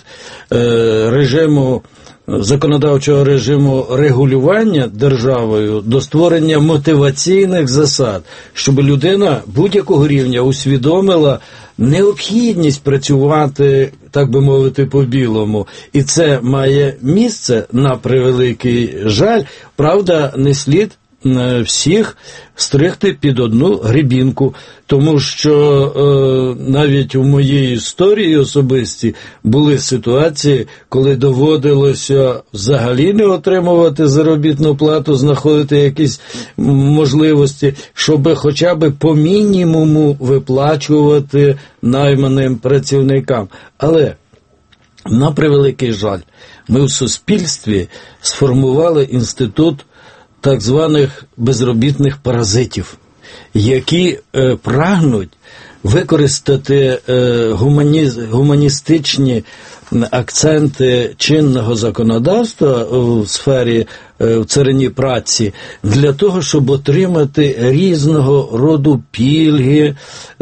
законодавчого режиму регулювання державою до створення мотиваційних засад, щоб людина будь-якого рівня усвідомила необхідність працювати, так би мовити, по-білому. І це має місце, на превеликий жаль. Правда, не слід всіх стригти під одну гребінку, тому що навіть у моїй історії особисті були ситуації, коли доводилося взагалі не отримувати заробітну плату, знаходити якісь можливості, щоб хоча б по мінімуму виплачувати найманим працівникам. Але, на превеликий жаль, ми в суспільстві сформували інститут так званих безробітних паразитів, які прагнуть використати гуманістичні акценти чинного законодавства в сфері в царині праці для того, щоб отримати різного роду пільги,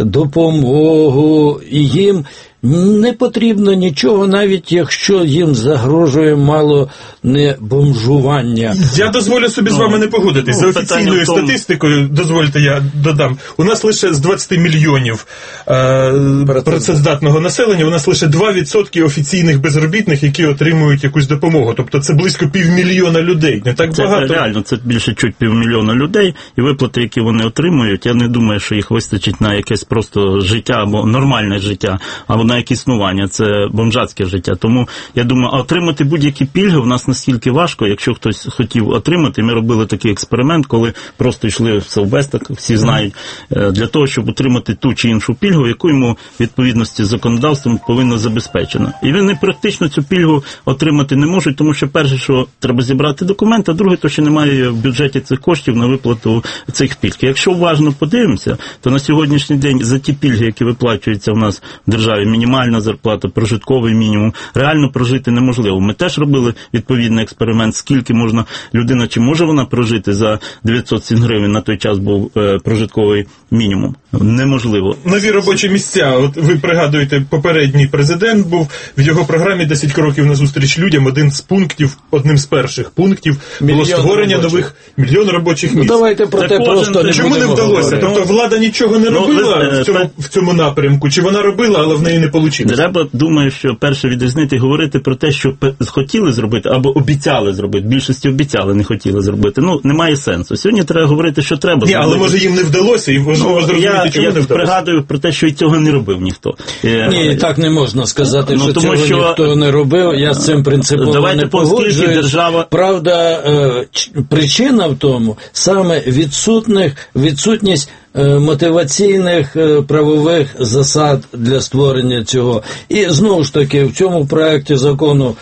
допомогу, і їм не потрібно нічого, навіть якщо їм загрожує мало не бомжування. Я дозволю собі з вами не погодитись. За офіційною статистикою, дозвольте, я додам, у нас лише з 20 мільйонів працездатного населення, у нас лише 2% офіційних безробітних, які отримують якусь допомогу. Тобто це близько 500 000 людей. Не так багато. Це реально, це більше 500 000 людей, і виплати, які вони отримують, я не думаю, що їх вистачить на якесь просто життя або нормальне життя, або на як існування, це бомжатське життя. Тому, я думаю, отримати будь-які пільги в нас настільки важко, якщо хтось хотів отримати. Ми робили такий експеримент, коли просто йшли в Совбез, всі знають, для того, щоб отримати ту чи іншу пільгу, яку йому відповідності з законодавством повинно забезпечено. І вони практично цю пільгу отримати не можуть, тому що перше, що треба зібрати документи, а друге, то що немає в бюджеті цих коштів на виплату цих пільг. Якщо уважно подивимося, то на сьогоднішній день за ті пільги, які виплачуються в нас в державі, мінімальна зарплата, прожитковий мінімум, реально прожити неможливо. Ми теж робили відповідний експеримент, скільки можна людина, чи може вона прожити за 907 гривень, на той час був прожитковий мінімум. Неможливо. Нові робочі місця. От ви пригадуєте, попередній президент був, в його програмі 10 кроків назустріч людям, одним з перших пунктів було створення нових 1 мільйон робочих місць. Давайте про те просто не чому не вдалося? Тобто влада нічого не робила в цьому напрямку, чи вона робила, але в неї не вийшло? Треба, думаю, що перше відрізнити, говорити про те, що хотіли зробити, або обіцяли зробити. Більшості обіцяли, не хотіли зробити. Немає сенсу. Сьогодні треба говорити, що треба зробити. Але може їм не вдалося, і важливо зрозуміти, чому не вдалося. Я пригадую про те, що і цього не робив ніхто. Ні, так не можна сказати, що цього ніхто не робив. Я з цим принципово не погоджуюсь. Правда, причина в тому саме відсутність мотиваційних правових засад для створення цього. І знову ж таки, в цьому проєкті закону,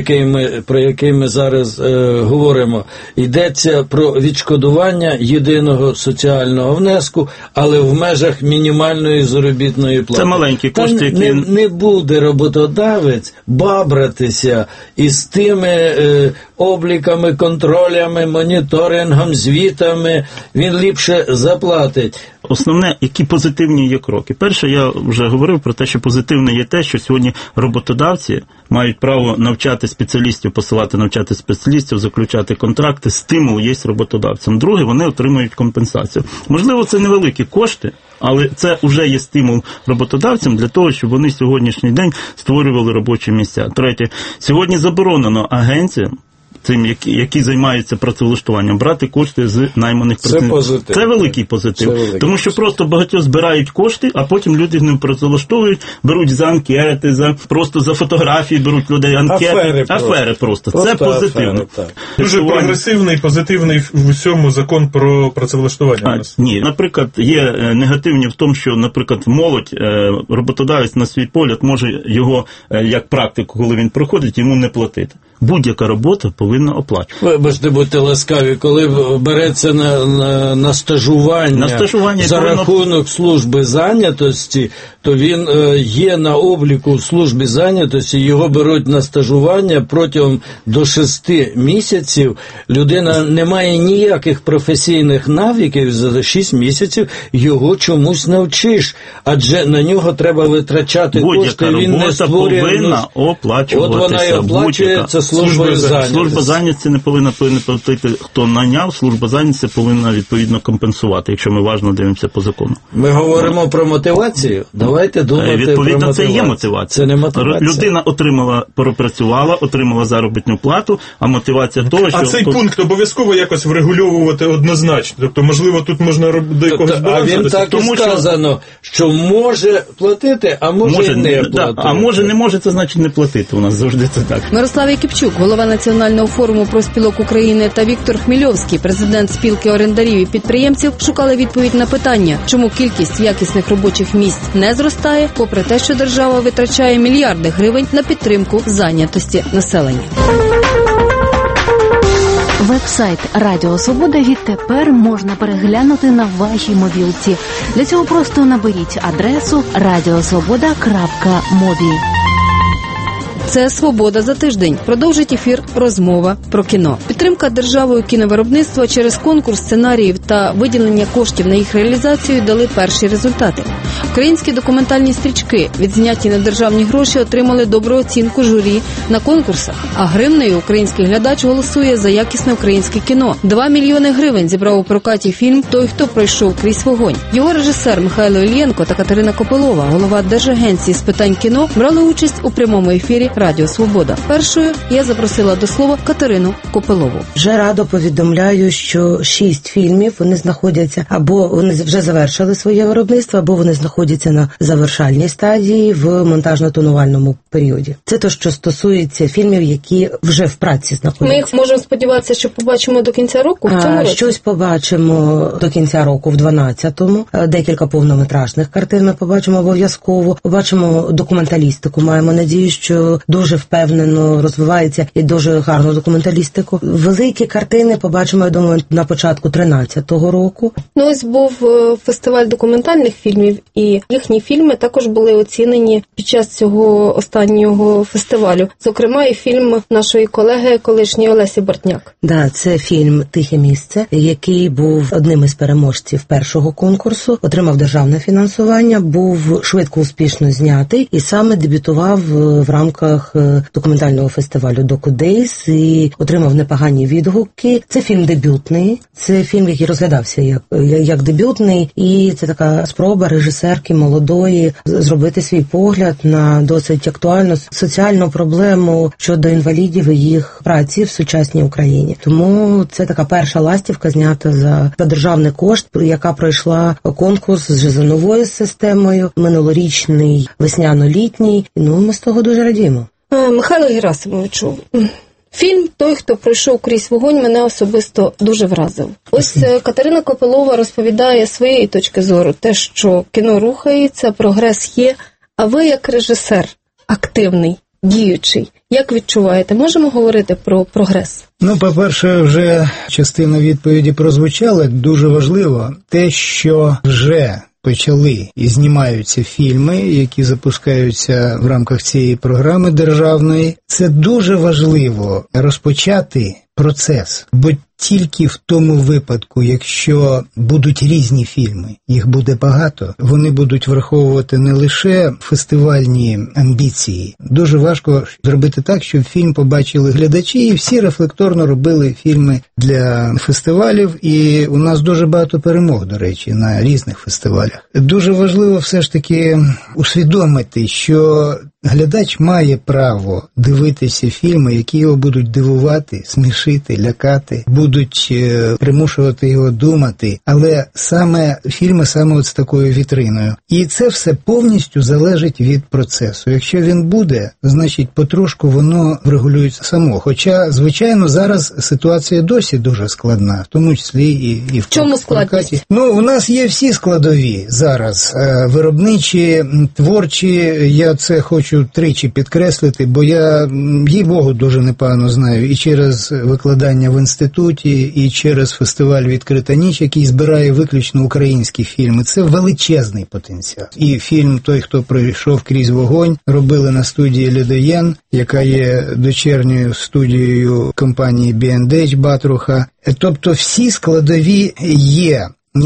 про який ми зараз говоримо, йдеться про відшкодування єдиного соціального внеску, але в межах мінімальної заробітної плати. Це маленькі кошти, які... Не буде роботодавець бабратися із тими обліками, контролями, моніторингом, звітами. Він ліпше заплатить. Основне, які позитивні є кроки. Перше, я вже говорив про те, що позитивне є те, що сьогодні роботодавці мають право навчати спеціалістів, посилати навчати спеціалістів, заключати контракти, стимул є роботодавцям. Друге, вони отримують компенсацію. Можливо, це невеликі кошти, але це вже є стимул роботодавцям для того, щоб вони сьогоднішній день створювали робочі місця. Третє, сьогодні заборонено агенціям, цим, які займаються працевлаштуванням, брати кошти з найманих працівників. Це великий позитив. Тому що просто багатьох збирають кошти, а потім люди не працевлаштовують, беруть за анкети, просто за фотографії беруть людей, анкети. Афери просто. Це позитивно. Дуже прогресивний, позитивний в усьому закон про працевлаштування. Ні, наприклад, є негативні в тому, що, наприклад, молодь, роботодавець на свій погляд може його, як практику, коли він проходить, йому не платити. Будь-яка робота повинна оплачувати. Вибачте, будьте ласкаві, коли береться на стажування за рахунок служби зайнятості, то він є на обліку в службі зайнятості, його беруть на стажування протягом до 6 місяців. Людина не має ніяких професійних навиків, за 6 місяців його чомусь навчиш, адже на нього треба витрачати кошти, він не створює... повинна оплачуватися. От вона і оплачує, це служба зайнятості. Служба зайнятості не повинна платити, хто наняв, служба зайнятості повинна відповідно компенсувати, якщо ми уважно дивимося по закону. Ми говоримо про мотивацію. Давайте думати відповідно, про мотивацію. Це є мотивація. Це не мотивація. Людина пропрацювала, отримала заробітну плату, а мотивація того, що... А цей пункт обов'язково якось врегульовувати однозначно. Тобто, можливо, тут можна до якогось балансу. А він так і сказано, що може платити, а може не платити. А може не може, це значить не платити. У нас завжди це так. Мирослав Якимчук, голова Національного форуму профспілок України, та Віктор Хмільовський, президент спілки орендарів і підприємців, шукали відповідь на питання, чому кількість якісних робочих місць не зростає, попри те, що держава витрачає мільярди гривень на підтримку зайнятості населення. Веб-сайт Радіо Свобода відтепер можна переглянути на вашій мобілці. Для цього просто наберіть адресу radiosvoboda.mobi. Це «Свобода за тиждень». Продовжить ефір розмова про кіно. Підтримка державою кіновиробництва через конкурс сценаріїв та виділення коштів на їх реалізацію дали перші результати. Українські документальні стрічки, відзняті на державні гроші, отримали добру оцінку журі на конкурсах. А гривнею український глядач голосує за якісне українське кіно. 2 мільйони гривень зібрав у прокаті фільм «Той, хто пройшов крізь вогонь». Його режисер Михайло Ільєнко та Катерина Копилова, голова Держагенції з питань кіно, брали участь у прямому ефірі Радіо Свобода. Першою я запросила до слова Катерину Копилову. Вже радо повідомляю, що 6 фільмів, вони знаходяться, або вони вже завершили своє виробництво, або вони знаходяться на завершальній стадії в монтажно-тонувальному періоді. Це те, що стосується фільмів, які вже в праці знаходяться. Ми їх можемо сподіватися, що побачимо до кінця року? В цьому році? Щось побачимо до кінця року, в 12-му. Декілька повнометражних картин ми побачимо обов'язково. Побачимо документалістику. Маємо надію, що дуже впевнено розвивається і дуже гарну документалістику. Великі картини побачимо, я думаю, на початку 13-го року. Ну, ось був фестиваль документальних фільмів, і їхні фільми також були оцінені під час цього останнього фестивалю. Зокрема, і фільм нашої колеги, колишньої Олесі Бортняк. Да, це фільм «Тихе місце», який був одним із переможців першого конкурсу, отримав державне фінансування, був швидко успішно знятий і саме дебютував в рамках рамках документального фестивалю «Докудейс» і отримав непогані відгуки. Це фільм дебютний, це фільм, який розглядався як дебютний, і це така спроба режисерки молодої зробити свій погляд на досить актуальну соціальну проблему щодо інвалідів і їх праці в сучасній Україні. Тому це така перша ластівка, знята за державний кошт, яка пройшла конкурс вже за новою системою, минулорічний, весняно-літній. Ну, ми з того дуже радіємо. Михайло Герасимовичу, фільм «Той, хто пройшов крізь вогонь» мене особисто дуже вразив. Ось Катерина Копилова розповідає своєї точки зору, те, що кіно рухається, прогрес є, а ви як режисер, активний, діючий, як відчуваєте? Можемо говорити про прогрес? Ну, по-перше, вже частина відповіді прозвучала. Дуже важливо те, що вже почали і знімаються фільми, які запускаються в рамках цієї програми державної. Це дуже важливо розпочати процес, бо тільки в тому випадку, якщо будуть різні фільми, їх буде багато, вони будуть враховувати не лише фестивальні амбіції. Дуже важко зробити так, щоб фільм побачили глядачі, і всі рефлекторно робили фільми для фестивалів, і у нас дуже багато перемог, до речі, на різних фестивалях. Дуже важливо все ж таки усвідомити, що глядач має право дивитися фільми, які його будуть дивувати, смішити, лякати, будуть примушувати його думати, але саме фільми саме от з такою вітриною. І це все повністю залежить від процесу. Якщо він буде, значить потрошку воно врегулюється само. Хоча, звичайно, зараз ситуація досі дуже складна, в тому числі і в чому складність? Ну, у нас є всі складові зараз. Виробничі, творчі, я це хочу тричі підкреслити, бо я, їй-богу, дуже непогано знаю і через викладання в інституті, і через фестиваль «Відкрита ніч», який збирає виключно українські фільми. Це величезний потенціал. І фільм «Той, хто пройшов крізь вогонь» робили на студії «Ледоєн», яка є дочерньою студією компанії B&H Батруха. Тобто всі складові є.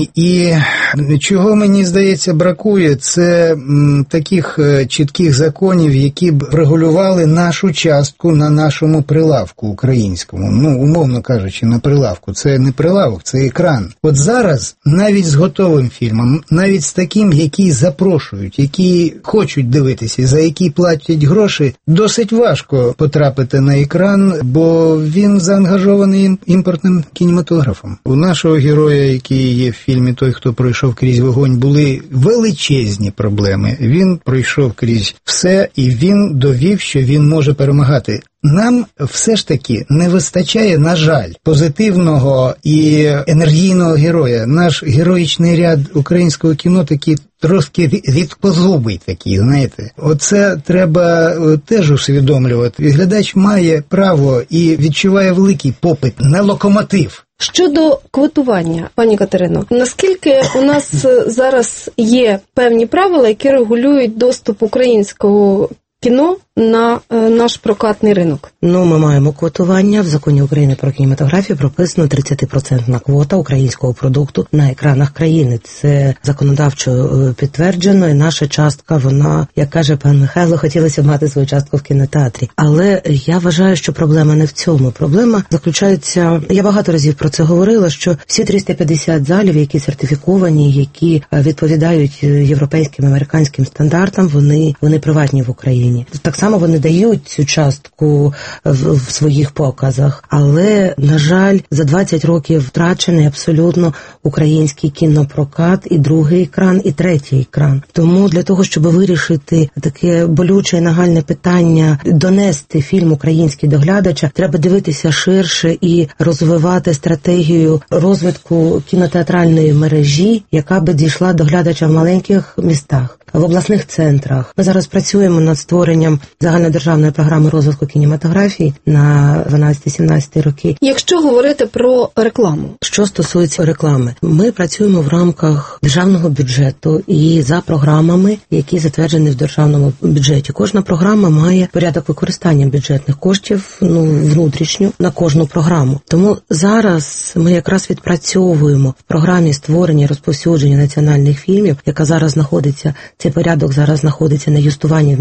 І чого, мені здається, бракує, це таких чітких законів, які б регулювали нашу частку на нашому прилавку українському. Ну, умовно кажучи, на прилавку. Це не прилавок, це екран. От зараз навіть з готовим фільмом, навіть з таким, який запрошують, які хочуть дивитися, за які платять гроші, досить важко потрапити на екран, бо він заангажований імпортним кінематографом. У нашого героя, який є в фільмі «Той, хто пройшов крізь вогонь», були величезні проблеми. Він пройшов крізь все, і він довів, що він може перемагати. Нам все ж таки не вистачає, на жаль, позитивного і енергійного героя. Наш героїчний ряд українського кіно такий трошки рідкозубий такий, знаєте. Оце треба теж усвідомлювати. Глядач має право і відчуває великий попит на локомотив. Щодо квотування, пані Катерино, наскільки у нас зараз є певні правила, які регулюють доступ українського кіно на наш прокатний ринок? Ну, ми маємо квотування. В Законі України про кінематографію прописано 30% квота українського продукту на екранах країни. Це законодавчо підтверджено, і наша частка, вона, як каже пан Михайло, хотілося б мати свою частку в кінотеатрі. Але я вважаю, що проблема не в цьому. Проблема заключається, я багато разів про це говорила, що всі 350 залів, які сертифіковані, які відповідають європейським, американським стандартам, вони приватні в Україні. Так само вони дають цю частку в своїх показах, але, на жаль, за 20 років втрачений абсолютно український кінопрокат, і другий екран, і третій екран. Тому для того, щоб вирішити таке болюче і нагальне питання, донести фільм український до глядача, треба дивитися ширше і розвивати стратегію розвитку кінотеатральної мережі, яка би дійшла до глядача в маленьких містах, в обласних центрах. Ми зараз працюємо над створенням загальнодержавної програми розвитку кінематографії на 12-17 роки. Якщо говорити про рекламу. Що стосується реклами, ми працюємо в рамках державного бюджету і за програмами, які затверджені в державному бюджеті. Кожна програма має порядок використання бюджетних коштів, внутрішню, на кожну програму. Тому зараз ми якраз відпрацьовуємо в програмі створення і розповсюдження національних фільмів, яка зараз знаходиться, цей порядок зараз знаходиться на юстуванні в Міністерстві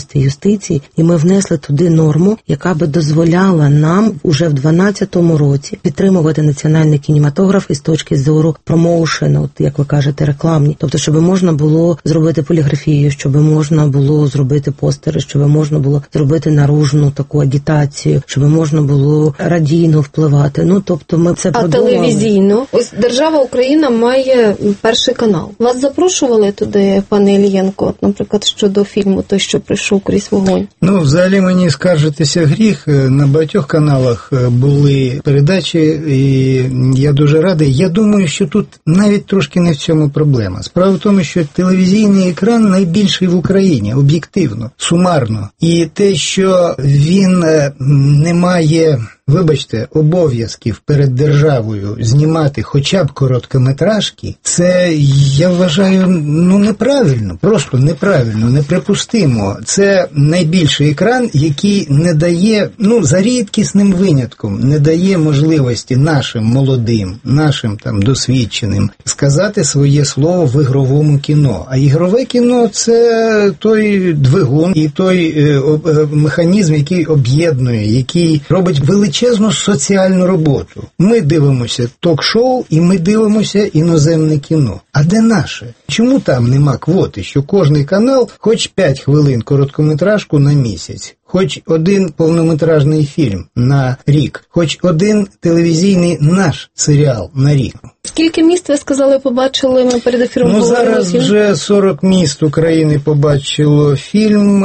захисти юстиції, і ми внесли туди норму, яка би дозволяла нам уже в 2012 році підтримувати національний кінематограф із точки зору промоушену, як ви кажете, рекламні. Тобто, щоб можна було зробити поліграфію, щоб можна було зробити постери, щоб можна було зробити наружну таку агітацію, щоб можна було радійно впливати. Ну, тобто ми це продумали. А телевізійно? Ось держава Україна має перший канал. Вас запрошували туди, пане Іллєнко, от, наприклад, щодо фільму «Той, що прийшов крізь вогонь»? Ну, взагалі мені скаржитися гріх. На багатьох каналах були передачі, і я дуже радий. Я думаю, що тут навіть трошки не в цьому проблема. Справа в тому, що телевізійний екран найбільший в Україні, об'єктивно, сумарно. І те, що він не має, вибачте, обов'язків перед державою знімати хоча б короткометражки, це, я вважаю, неправильно, просто неправильно, неприпустимо. Це найбільший екран, який не дає, за рідкісним винятком, не дає можливості нашим молодим, нашим там досвідченим сказати своє слово в ігровому кіно. А ігрове кіно – це той двигун і той механізм, який об'єднує, який робить величезну соціальну роботу. Ми дивимося ток-шоу і ми дивимося іноземне кіно. А де наше? Чому там нема квоти, що кожний канал хоч 5 хвилин короткометражку на місяць? Хоч один повнометражний фільм на рік, хоч один телевізійний наш серіал на рік. Скільки міст, ви сказали, побачили ми перед ефіром? Зараз вже 40 міст України побачило фільм,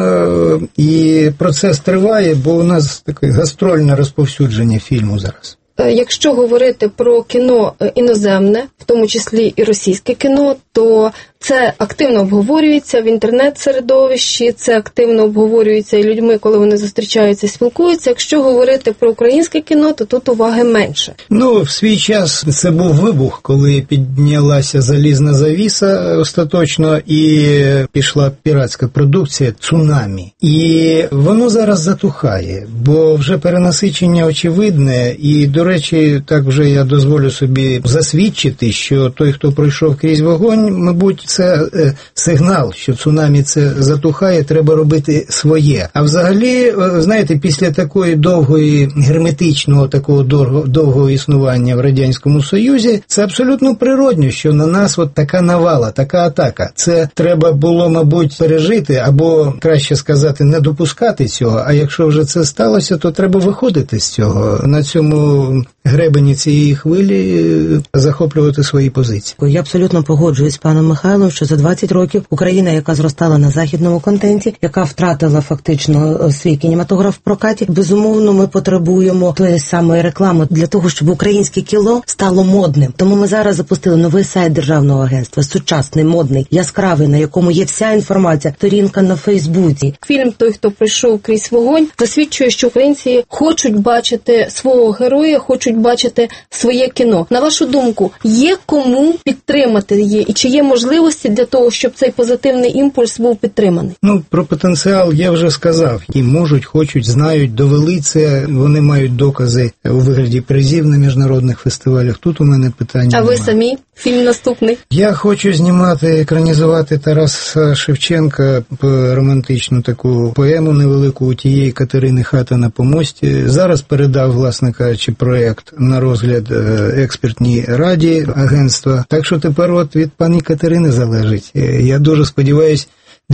і процес триває, бо у нас таке гастрольне розповсюдження фільму зараз. Якщо говорити про кіно іноземне, в тому числі і російське кіно, то це активно обговорюється в інтернет-середовищі, це активно обговорюється і людьми, коли вони зустрічаються, спілкуються. Якщо говорити про українське кіно, то тут уваги менше. В свій час це був вибух, коли піднялася залізна завіса остаточно і пішла піратська продукція «Цунамі». І воно зараз затухає, бо вже перенасичення очевидне. І, до речі, так вже я дозволю собі засвідчити, що той, хто пройшов крізь вогонь, мабуть, це сигнал, що «Цунамі» це затухає, треба робити своє. А взагалі, знаєте, після такої довгої, герметичного такого довгого існування в Радянському Союзі, це абсолютно природньо, що на нас от така навала, така атака. Це треба було, мабуть, пережити, або, краще сказати, не допускати цього, а якщо вже це сталося, то треба виходити з цього. На цьому гребені цієї хвилі захоплювати свої позиції. Я абсолютно погоджуюсь з паном Михайлом, що за 20 років Україна, яка зростала на західному контенті, яка втратила фактично свій кінематограф в прокаті, безумовно, ми потребуємо тої самої реклами для того, щоб українське кіно стало модним. Тому ми зараз запустили новий сайт Державного агентства, сучасний, модний, яскравий, на якому є вся інформація, сторінка на Фейсбуці. Фільм «Той, хто прийшов крізь вогонь» засвідчує, що українці хочуть бачити свого героя, хочуть бачити своє кіно. На вашу думку, є кому підтримати її? І чи є можливості для того, щоб цей позитивний імпульс був підтриманий? Про потенціал я вже сказав. І можуть, хочуть, знають, довели це. Вони мають докази у вигляді призів на міжнародних фестивалях. Тут у мене питання. А ви самі? Фільм наступний? Я хочу знімати, екранізувати Тараса Шевченка, романтичну таку поему невелику у тієї Катерини «Хата на помості». Зараз передав, власне кажучи, проєкт на розгляд експертній раді агентства. Так що тепер від пані Катерини залежить. Я дуже сподіваюся,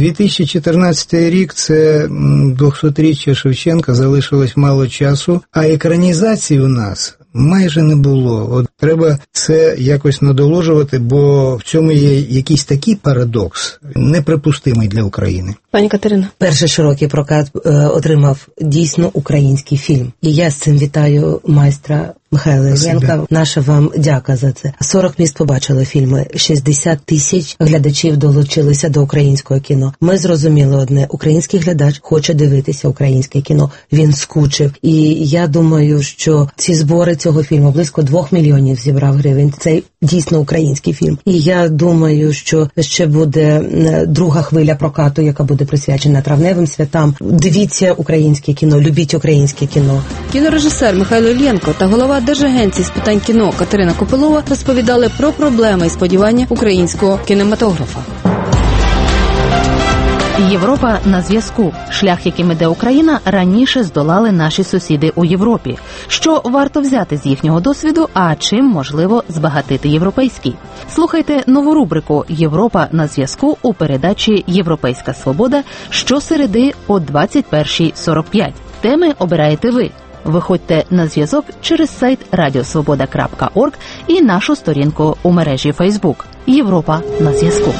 2014 рік – це 200-річчя Шевченка, залишилось мало часу, а екранізації у нас майже не було. Треба це якось надоложувати, бо в цьому є якийсь такий парадокс, неприпустимий для України. Пані Катерина. Перший широкий прокат отримав дійсно український фільм. І я з цим вітаю майстра Михайла Іллєнка. Наша вам дяка за це. 40 міст побачили фільми, 60 тисяч глядачів долучилися до українського кіно. Ми зрозуміли одне, український глядач хоче дивитися українське кіно. Він скучив. І я думаю, що ці збори цього фільму близько 2 мільйонів зібрав гривень. Це дійсно український фільм. І я думаю, що ще буде друга хвиля прокату, яка буде присвячена травневим святам. Дивіться українське кіно, любіть українське кіно. Кінорежисер Михайло Іллєнко та голова Держагенції з питань кіно Катерина Копилова розповідали про проблеми і сподівання українського кінематографа. Європа на зв'язку. Шлях, яким іде Україна, раніше здолали наші сусіди у Європі. Що варто взяти з їхнього досвіду, а чим можливо збагатити європейський? Слухайте нову рубрику «Європа на зв'язку» у передачі «Європейська свобода» щосереди о 21:45. Теми обираєте ви. Виходьте на зв'язок через сайт radiosvoboda.org і нашу сторінку у мережі Facebook «Європа на зв'язку».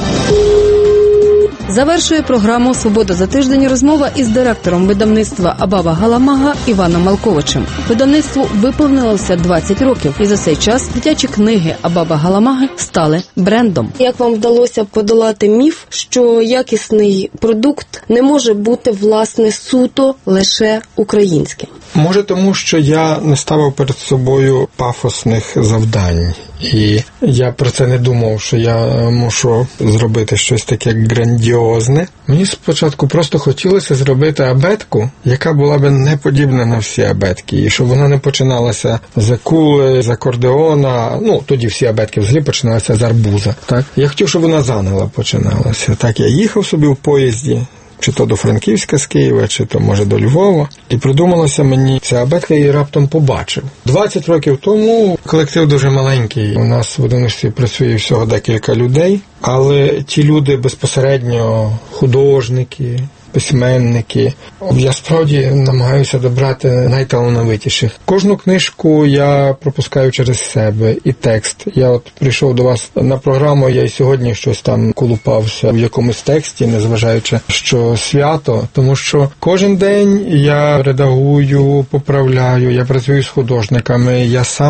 Завершує програму «Свобода за тиждень» розмова із директором видавництва Абаба Галамага Іваном Малковичем. Видавництву виповнилося 20 років, і за цей час дитячі книги Абаба Галамаги стали брендом. Як вам вдалося подолати міф, що якісний продукт не може бути, власне, суто лише українським? Може тому, що я не ставив перед собою пафосних завдань. І я про це не думав, що я мушу зробити щось таке грандіозне. Мені спочатку просто хотілося зробити абетку, яка була б не подібна на всі абетки. І щоб вона не починалася з акули, з акордеона. Тоді всі абетки взагалі починалися з арбуза. Так? Я хотів, щоб вона заново починалася. Так, я їхав собі в поїзді, чи то до Франківська з Києва, чи то, може, до Львова. І придумалося мені ця абетка, і раптом побачив. 20 років тому колектив дуже маленький. У нас в видавництві працює всього декілька людей, але ті люди безпосередньо художники, письменники. Я справді намагаюся добрати найталановитіших. Кожну книжку я пропускаю через себе, і текст. Я прийшов до вас на програму, я і сьогодні щось там колупався в якомусь тексті, незважаючи, що свято, тому що кожен день я редагую, поправляю, я працюю з художниками,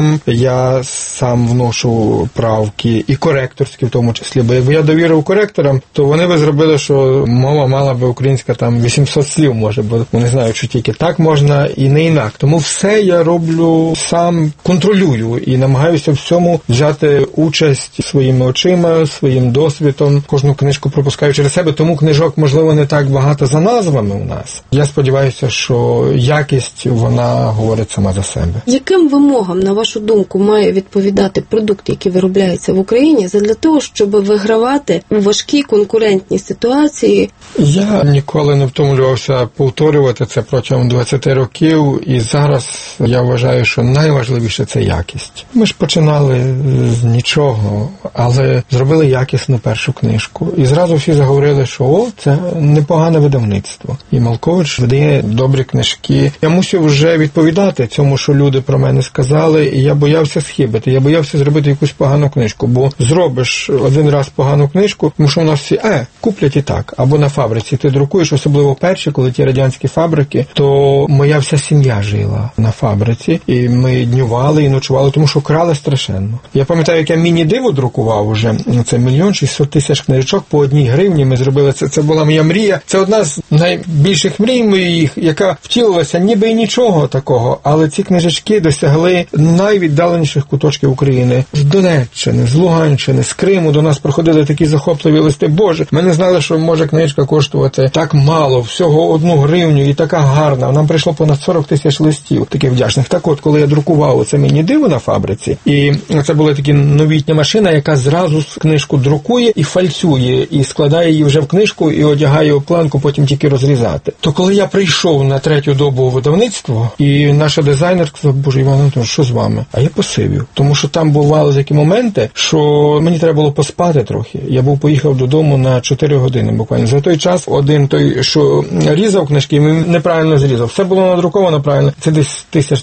я сам вношу правки, і коректорські в тому числі. Бо якби я довірив коректорам, то вони би зробили, що мова мала би українська там 800 слів може, бо вони знають, що тільки так можна і не інак. Тому все я роблю сам, контролюю і намагаюся в цьому взяти участь своїми очима, своїм досвідом. Кожну книжку пропускаю через себе, тому книжок, можливо, не так багато за назвами у нас. Я сподіваюся, що якість, вона говорить сама за себе. Яким вимогам, на вашу думку, має відповідати продукт, який виробляється в Україні, задля того, щоб вигравати у важкій конкурентній ситуації? Я ніколи не втомлювався повторювати це протягом 20 років, і зараз я вважаю, що найважливіше – це якість. Ми ж починали з нічого, але зробили якісну першу книжку. І зразу всі заговорили, що це непогане видавництво. І Малкович видає добрі книжки. Я мусив вже відповідати цьому, що люди про мене сказали, і я боявся схибити. Я боявся зробити якусь погану книжку, бо зробиш один раз погану книжку, тому що у нас всі, куплять і так. Або на фабриці ти друкуєш, особливо перші, коли ті радянські фабрики, то моя вся сім'я жила на фабриці, і ми днювали і ночували, тому що крали страшенно. Я пам'ятаю, як я міні-диво друкував уже, це 1 600 000 книжечок по 1 гривні ми зробили. Це була моя мрія. Це одна з найбільших мрій моїх, яка втілилася ніби і нічого такого, але ці книжечки досягли найвіддаленіших куточків України. З Донеччини, з Луганщини, з Криму до нас приходили такі захопливі листи. Боже, ми не знали, що може книжка коштувати так мало, всього 1 гривню і така гарна. Нам прийшло понад 40 000 листів таких вдячних. Так от, коли я друкував це міні-диво на фабриці, і це була така новітня машина, яка зразу книжку друкує і фальцює, і складає її вже в книжку, і одягає обкладинку, потім тільки розрізати. То коли я прийшов на 3-ю добу у видавництво, і наша дизайнерка сказала: Боже, Іван Антонович, що з вами? А я посивів. Тому що там бували такі моменти, що мені треба було поспати трохи. Я поїхав додому на 4 години буквально. За той час один той, що різав книжки, неправильно зрізав. Все було надруковано правильно. Це десь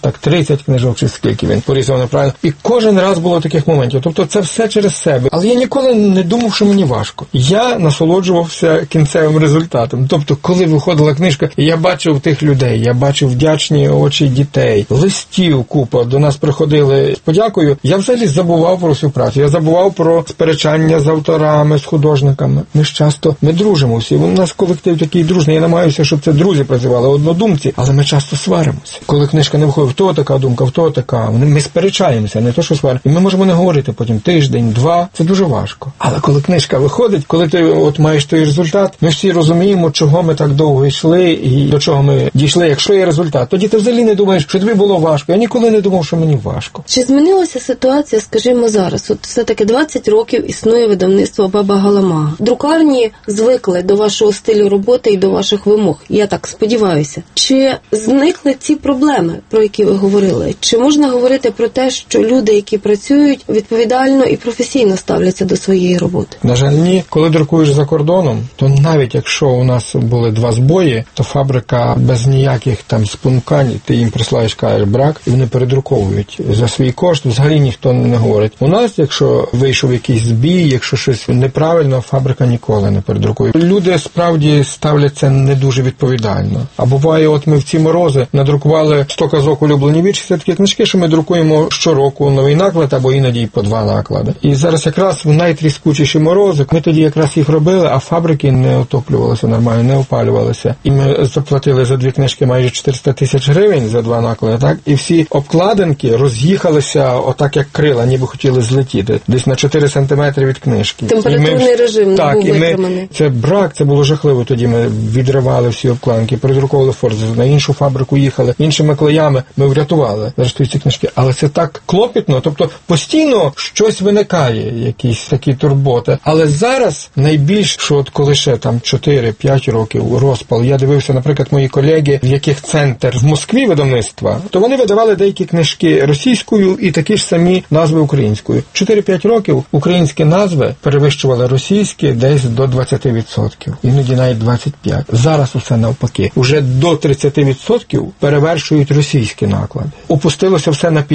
30 книжок, чи скільки він порізав неправильно. І кожен раз було таких моментів. Тобто це все через себе. Але я ніколи не думав, що мені важко. Я насолоджувався кінцевим результатом. Тобто, коли виходила книжка, я бачив тих людей, я бачив вдячні очі дітей, листів купа, до нас приходили з подякою. Я взагалі забував про всю працю. Я забував про сперечання з авторами, з художниками. Ми дружимо всі. У нас колектив такий дружний. Я намагаюся, щоб це друзі працювали, однодумці, але ми часто сваримося. Коли книжка не виходить, в того така думка, в того така. Ми сперечаємося, не то, що сваримо. І ми можемо не говорити потім тиждень, 2. Це дуже важко. Але коли книжка виходить, коли ти маєш той результат, ми всі розуміємо, чого ми так довго йшли і до чого ми дійшли. Якщо є результат, тоді ти взагалі не думаєш, що тобі було важко. Я ніколи не думав, що мені важко. Чи змінилася ситуація, скажімо, зараз? От все-таки 20 років існує видавництво Абаба Галамага. Друкарні звикли до вашого стилю роботи, роботи і до ваших вимог. Я так сподіваюся. Чи зникли ці проблеми, про які ви говорили? Чи можна говорити про те, що люди, які працюють, відповідально і професійно ставляться до своєї роботи? На жаль, ні. Коли друкуєш за кордоном, то навіть якщо у нас були 2 збої, то фабрика без ніяких там спонукань, ти їм прислаєш, кажеш брак, і вони передруковують за свій кошт. Взагалі ніхто не говорить. У нас, якщо вийшов якийсь збій, якщо щось неправильно, фабрика ніколи не передрукує. Люди справді ставляться не дуже відповідально. А буває, от ми в ці морози надрукували 100 казок улюблені вірші, це такі книжки, що ми друкуємо щороку новий наклад, або іноді по 2 наклади. І зараз якраз в найтріскучіші морози, ми тоді якраз їх робили, а фабрики не отоплювалися нормально, не опалювалися. І ми заплатили за 2 книжки майже 400 тисяч гривень за 2 наклади, так? І всі обкладинки роз'їхалися отак, як крила, ніби хотіли злетіти. Десь на 4 сантиметри від книжки. Температурний режим не був витриманий. Це брак, це було жахливо. Тоді ми відривали всі обкладинки, передруковували форт, на іншу фабрику їхали, іншими клеями ми врятували зрештою ці книжки. Але це так клопітно, тобто постійно щось виникає, якісь такі турботи. Але зараз найбільш, що от коли ще там 4-5 років розпал, я дивився, наприклад, мої колеги, в яких центр в Москві видавництва, то вони видавали деякі книжки російською і такі ж самі назви українською. 4-5 років українські назви перевищували російські десь до 20%, іноді навіть 25%. Зараз усе навпаки. Уже до 30% перевершують російські наклади. Опустилося все на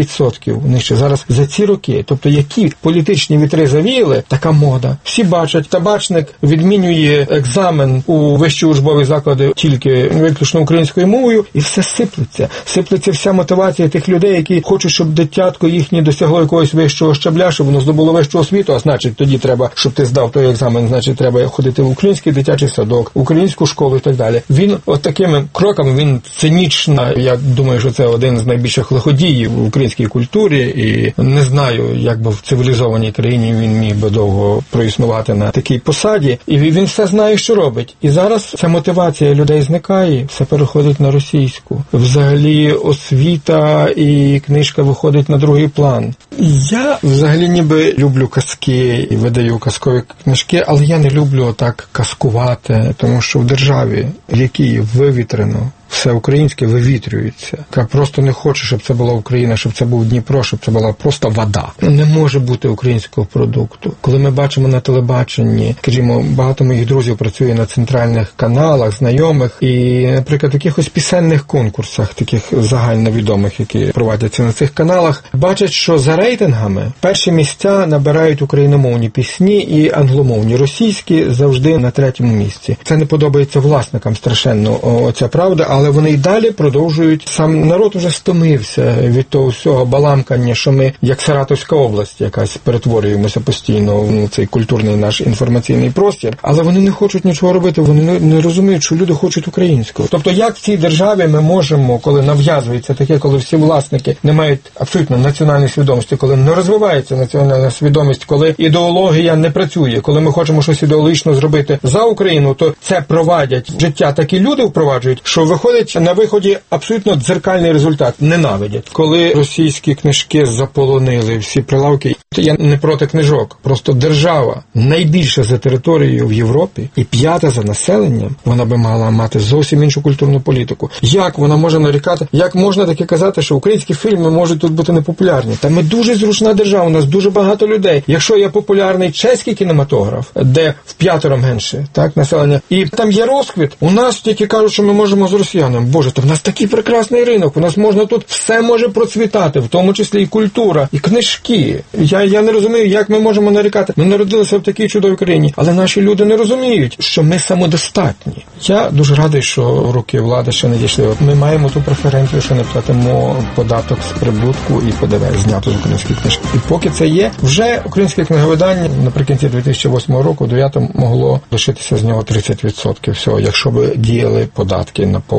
50% нижче. Зараз за ці роки, тобто які політичні вітри завіяли, така мода. Всі бачать, табачник відмінює екзамен у вищі учбові заклади тільки виключно українською мовою, і все сиплеться. Сиплеться вся мотивація тих людей, які хочуть, щоб дитятко їхнє досягло якогось вищого щабля, щоб воно здобуло вищу освіту, а значить тоді треба, щоб ти здав той екзамен, значить треба ходити в український дитячий садок, в українську школу і так далі. Він от такими кроками, він цинічно, я думаю, що це один з найбільших лиходіїв в українській культурі, і не знаю, як би в цивілізованій країні він міг би довго проіснувати на такій посаді, і він все знає, що робить. І зараз ця мотивація людей зникає, все переходить на російську. Взагалі освіта і книжка виходить на другий план. Я взагалі ніби люблю казки і видаю казкові книжки, але я не люблю так казкувати, тому що в державі, в якій вивітрено, все українське вивітрюється. Я просто не хочу, щоб це була Україна, щоб це був Дніпро, щоб це була просто вода. Не може бути українського продукту. Коли ми бачимо на телебаченні, скажімо, багато моїх друзів працює на центральних каналах, знайомих, і, наприклад, в якихось пісенних конкурсах, таких загальновідомих, які проводяться на цих каналах, бачать, що за рейтингами перші місця набирають україномовні пісні і англомовні. Російські завжди на 3-му місці. Це не подобається власникам страшенно, оця правда, але вони й далі продовжують. Сам народ уже стомився від того всього баламкання, що ми, як Саратовська область якась, перетворюємося постійно в цей культурний наш інформаційний простір, але вони не хочуть нічого робити, вони не розуміють, що люди хочуть українського. Тобто, як в цій державі ми можемо, коли нав'язується таке, коли всі власники не мають абсолютно національної свідомості, коли не розвивається національна свідомість, коли ідеологія не працює, коли ми хочемо щось ідеологічно зробити за Україну, то це провадять в життя такі люди впроваджують, що виходить на виході абсолютно дзеркальний результат. Ненавидять. Коли російські книжки заполонили всі прилавки, я не проти книжок. Просто держава найбільша за територією в Європі і 5-та за населенням, вона би мала мати зовсім іншу культурну політику. Як вона може нарікати? Як можна таке казати, що українські фільми можуть тут бути непопулярні? Та ми дуже зручна держава, у нас дуже багато людей. Якщо є популярний чеський кінематограф, де в 5-ро менше, так, населення, і там є розквіт, у нас тільки кажуть, що ми можемо з росіянами. Боже, то в нас такий прекрасний ринок, у нас можна тут все може процвітати, в тому числі і культура, і книжки. Я не розумію, як ми можемо нарікати. Ми народилися в такій чудовій країні, але наші люди не розуміють, що ми самодостатні. Я дуже радий, що руки влади ще не дійшли. От ми маємо ту преференцію, що не платимо податок з прибутку і ПДВ знято з українських книжок. І поки це є, вже українське книговидання наприкінці 2008 року 9 могло лишитися з нього 30% всього, якщо б діяли податки на повну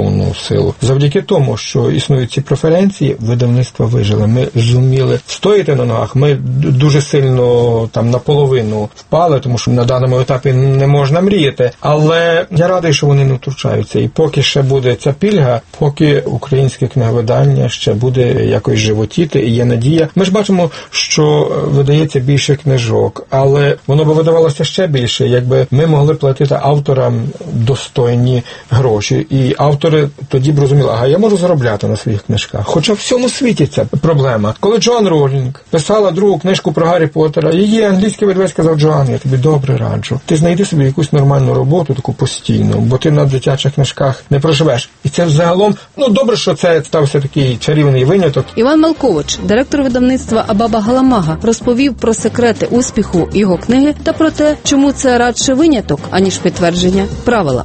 повну силу. Завдяки тому, що існують ці преференції, видавництво вижило. Ми зуміли стояти на ногах. Ми дуже сильно там наполовину впали, тому що на даному етапі не можна мріяти. Але я радий, що вони не втручаються. І поки ще буде ця пільга, поки українське книговидання ще буде якось животіти, і є надія. Ми ж бачимо, що видається більше книжок, але воно би видавалося ще більше, якби ми могли платити авторам достойні гроші. І автори тоді б розуміли, ага, я можу заробляти на своїх книжках. Хоча в всьому світі ця проблема. Коли Джоан Роулінг писала другу книжку про Гаррі Поттера, її англійський видавець сказав: Джоан, я тобі добре раджу. Ти знайди собі якусь нормальну роботу, таку постійну, бо ти на дитячих книжках не проживеш. І це взагалом, добре, що це стався такий чарівний виняток. Іван Малкович, директор видавництва Абаба Галамага, розповів про секрети успіху його книги та про те, чому це радше виняток, аніж підтвердження правила.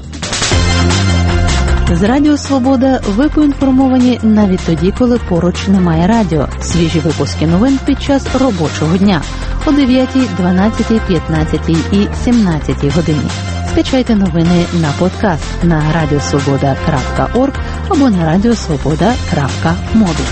З Радіо Свобода ви поінформовані навіть тоді, коли поруч немає радіо. Свіжі випуски новин під час робочого дня о 9, 12, 15 і 17 годині. Скачайте новини на подкаст на radiosvoboda.org або на radiosvoboda.mobi.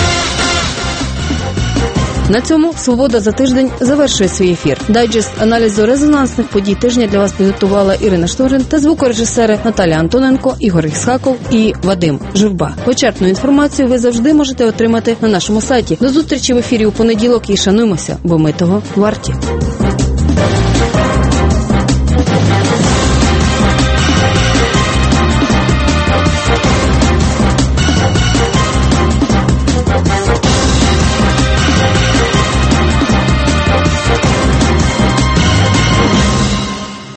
На цьому «Свобода за тиждень» завершує свій ефір. Дайджест аналізу резонансних подій тижня для вас підготувала Ірина Шторин та звукорежисери Наталя Антоненко, Ігор Ісхаков і Вадим Живба. Вичерпну інформацію ви завжди можете отримати на нашому сайті. До зустрічі в ефірі у понеділок і шануймося, бо ми того варті.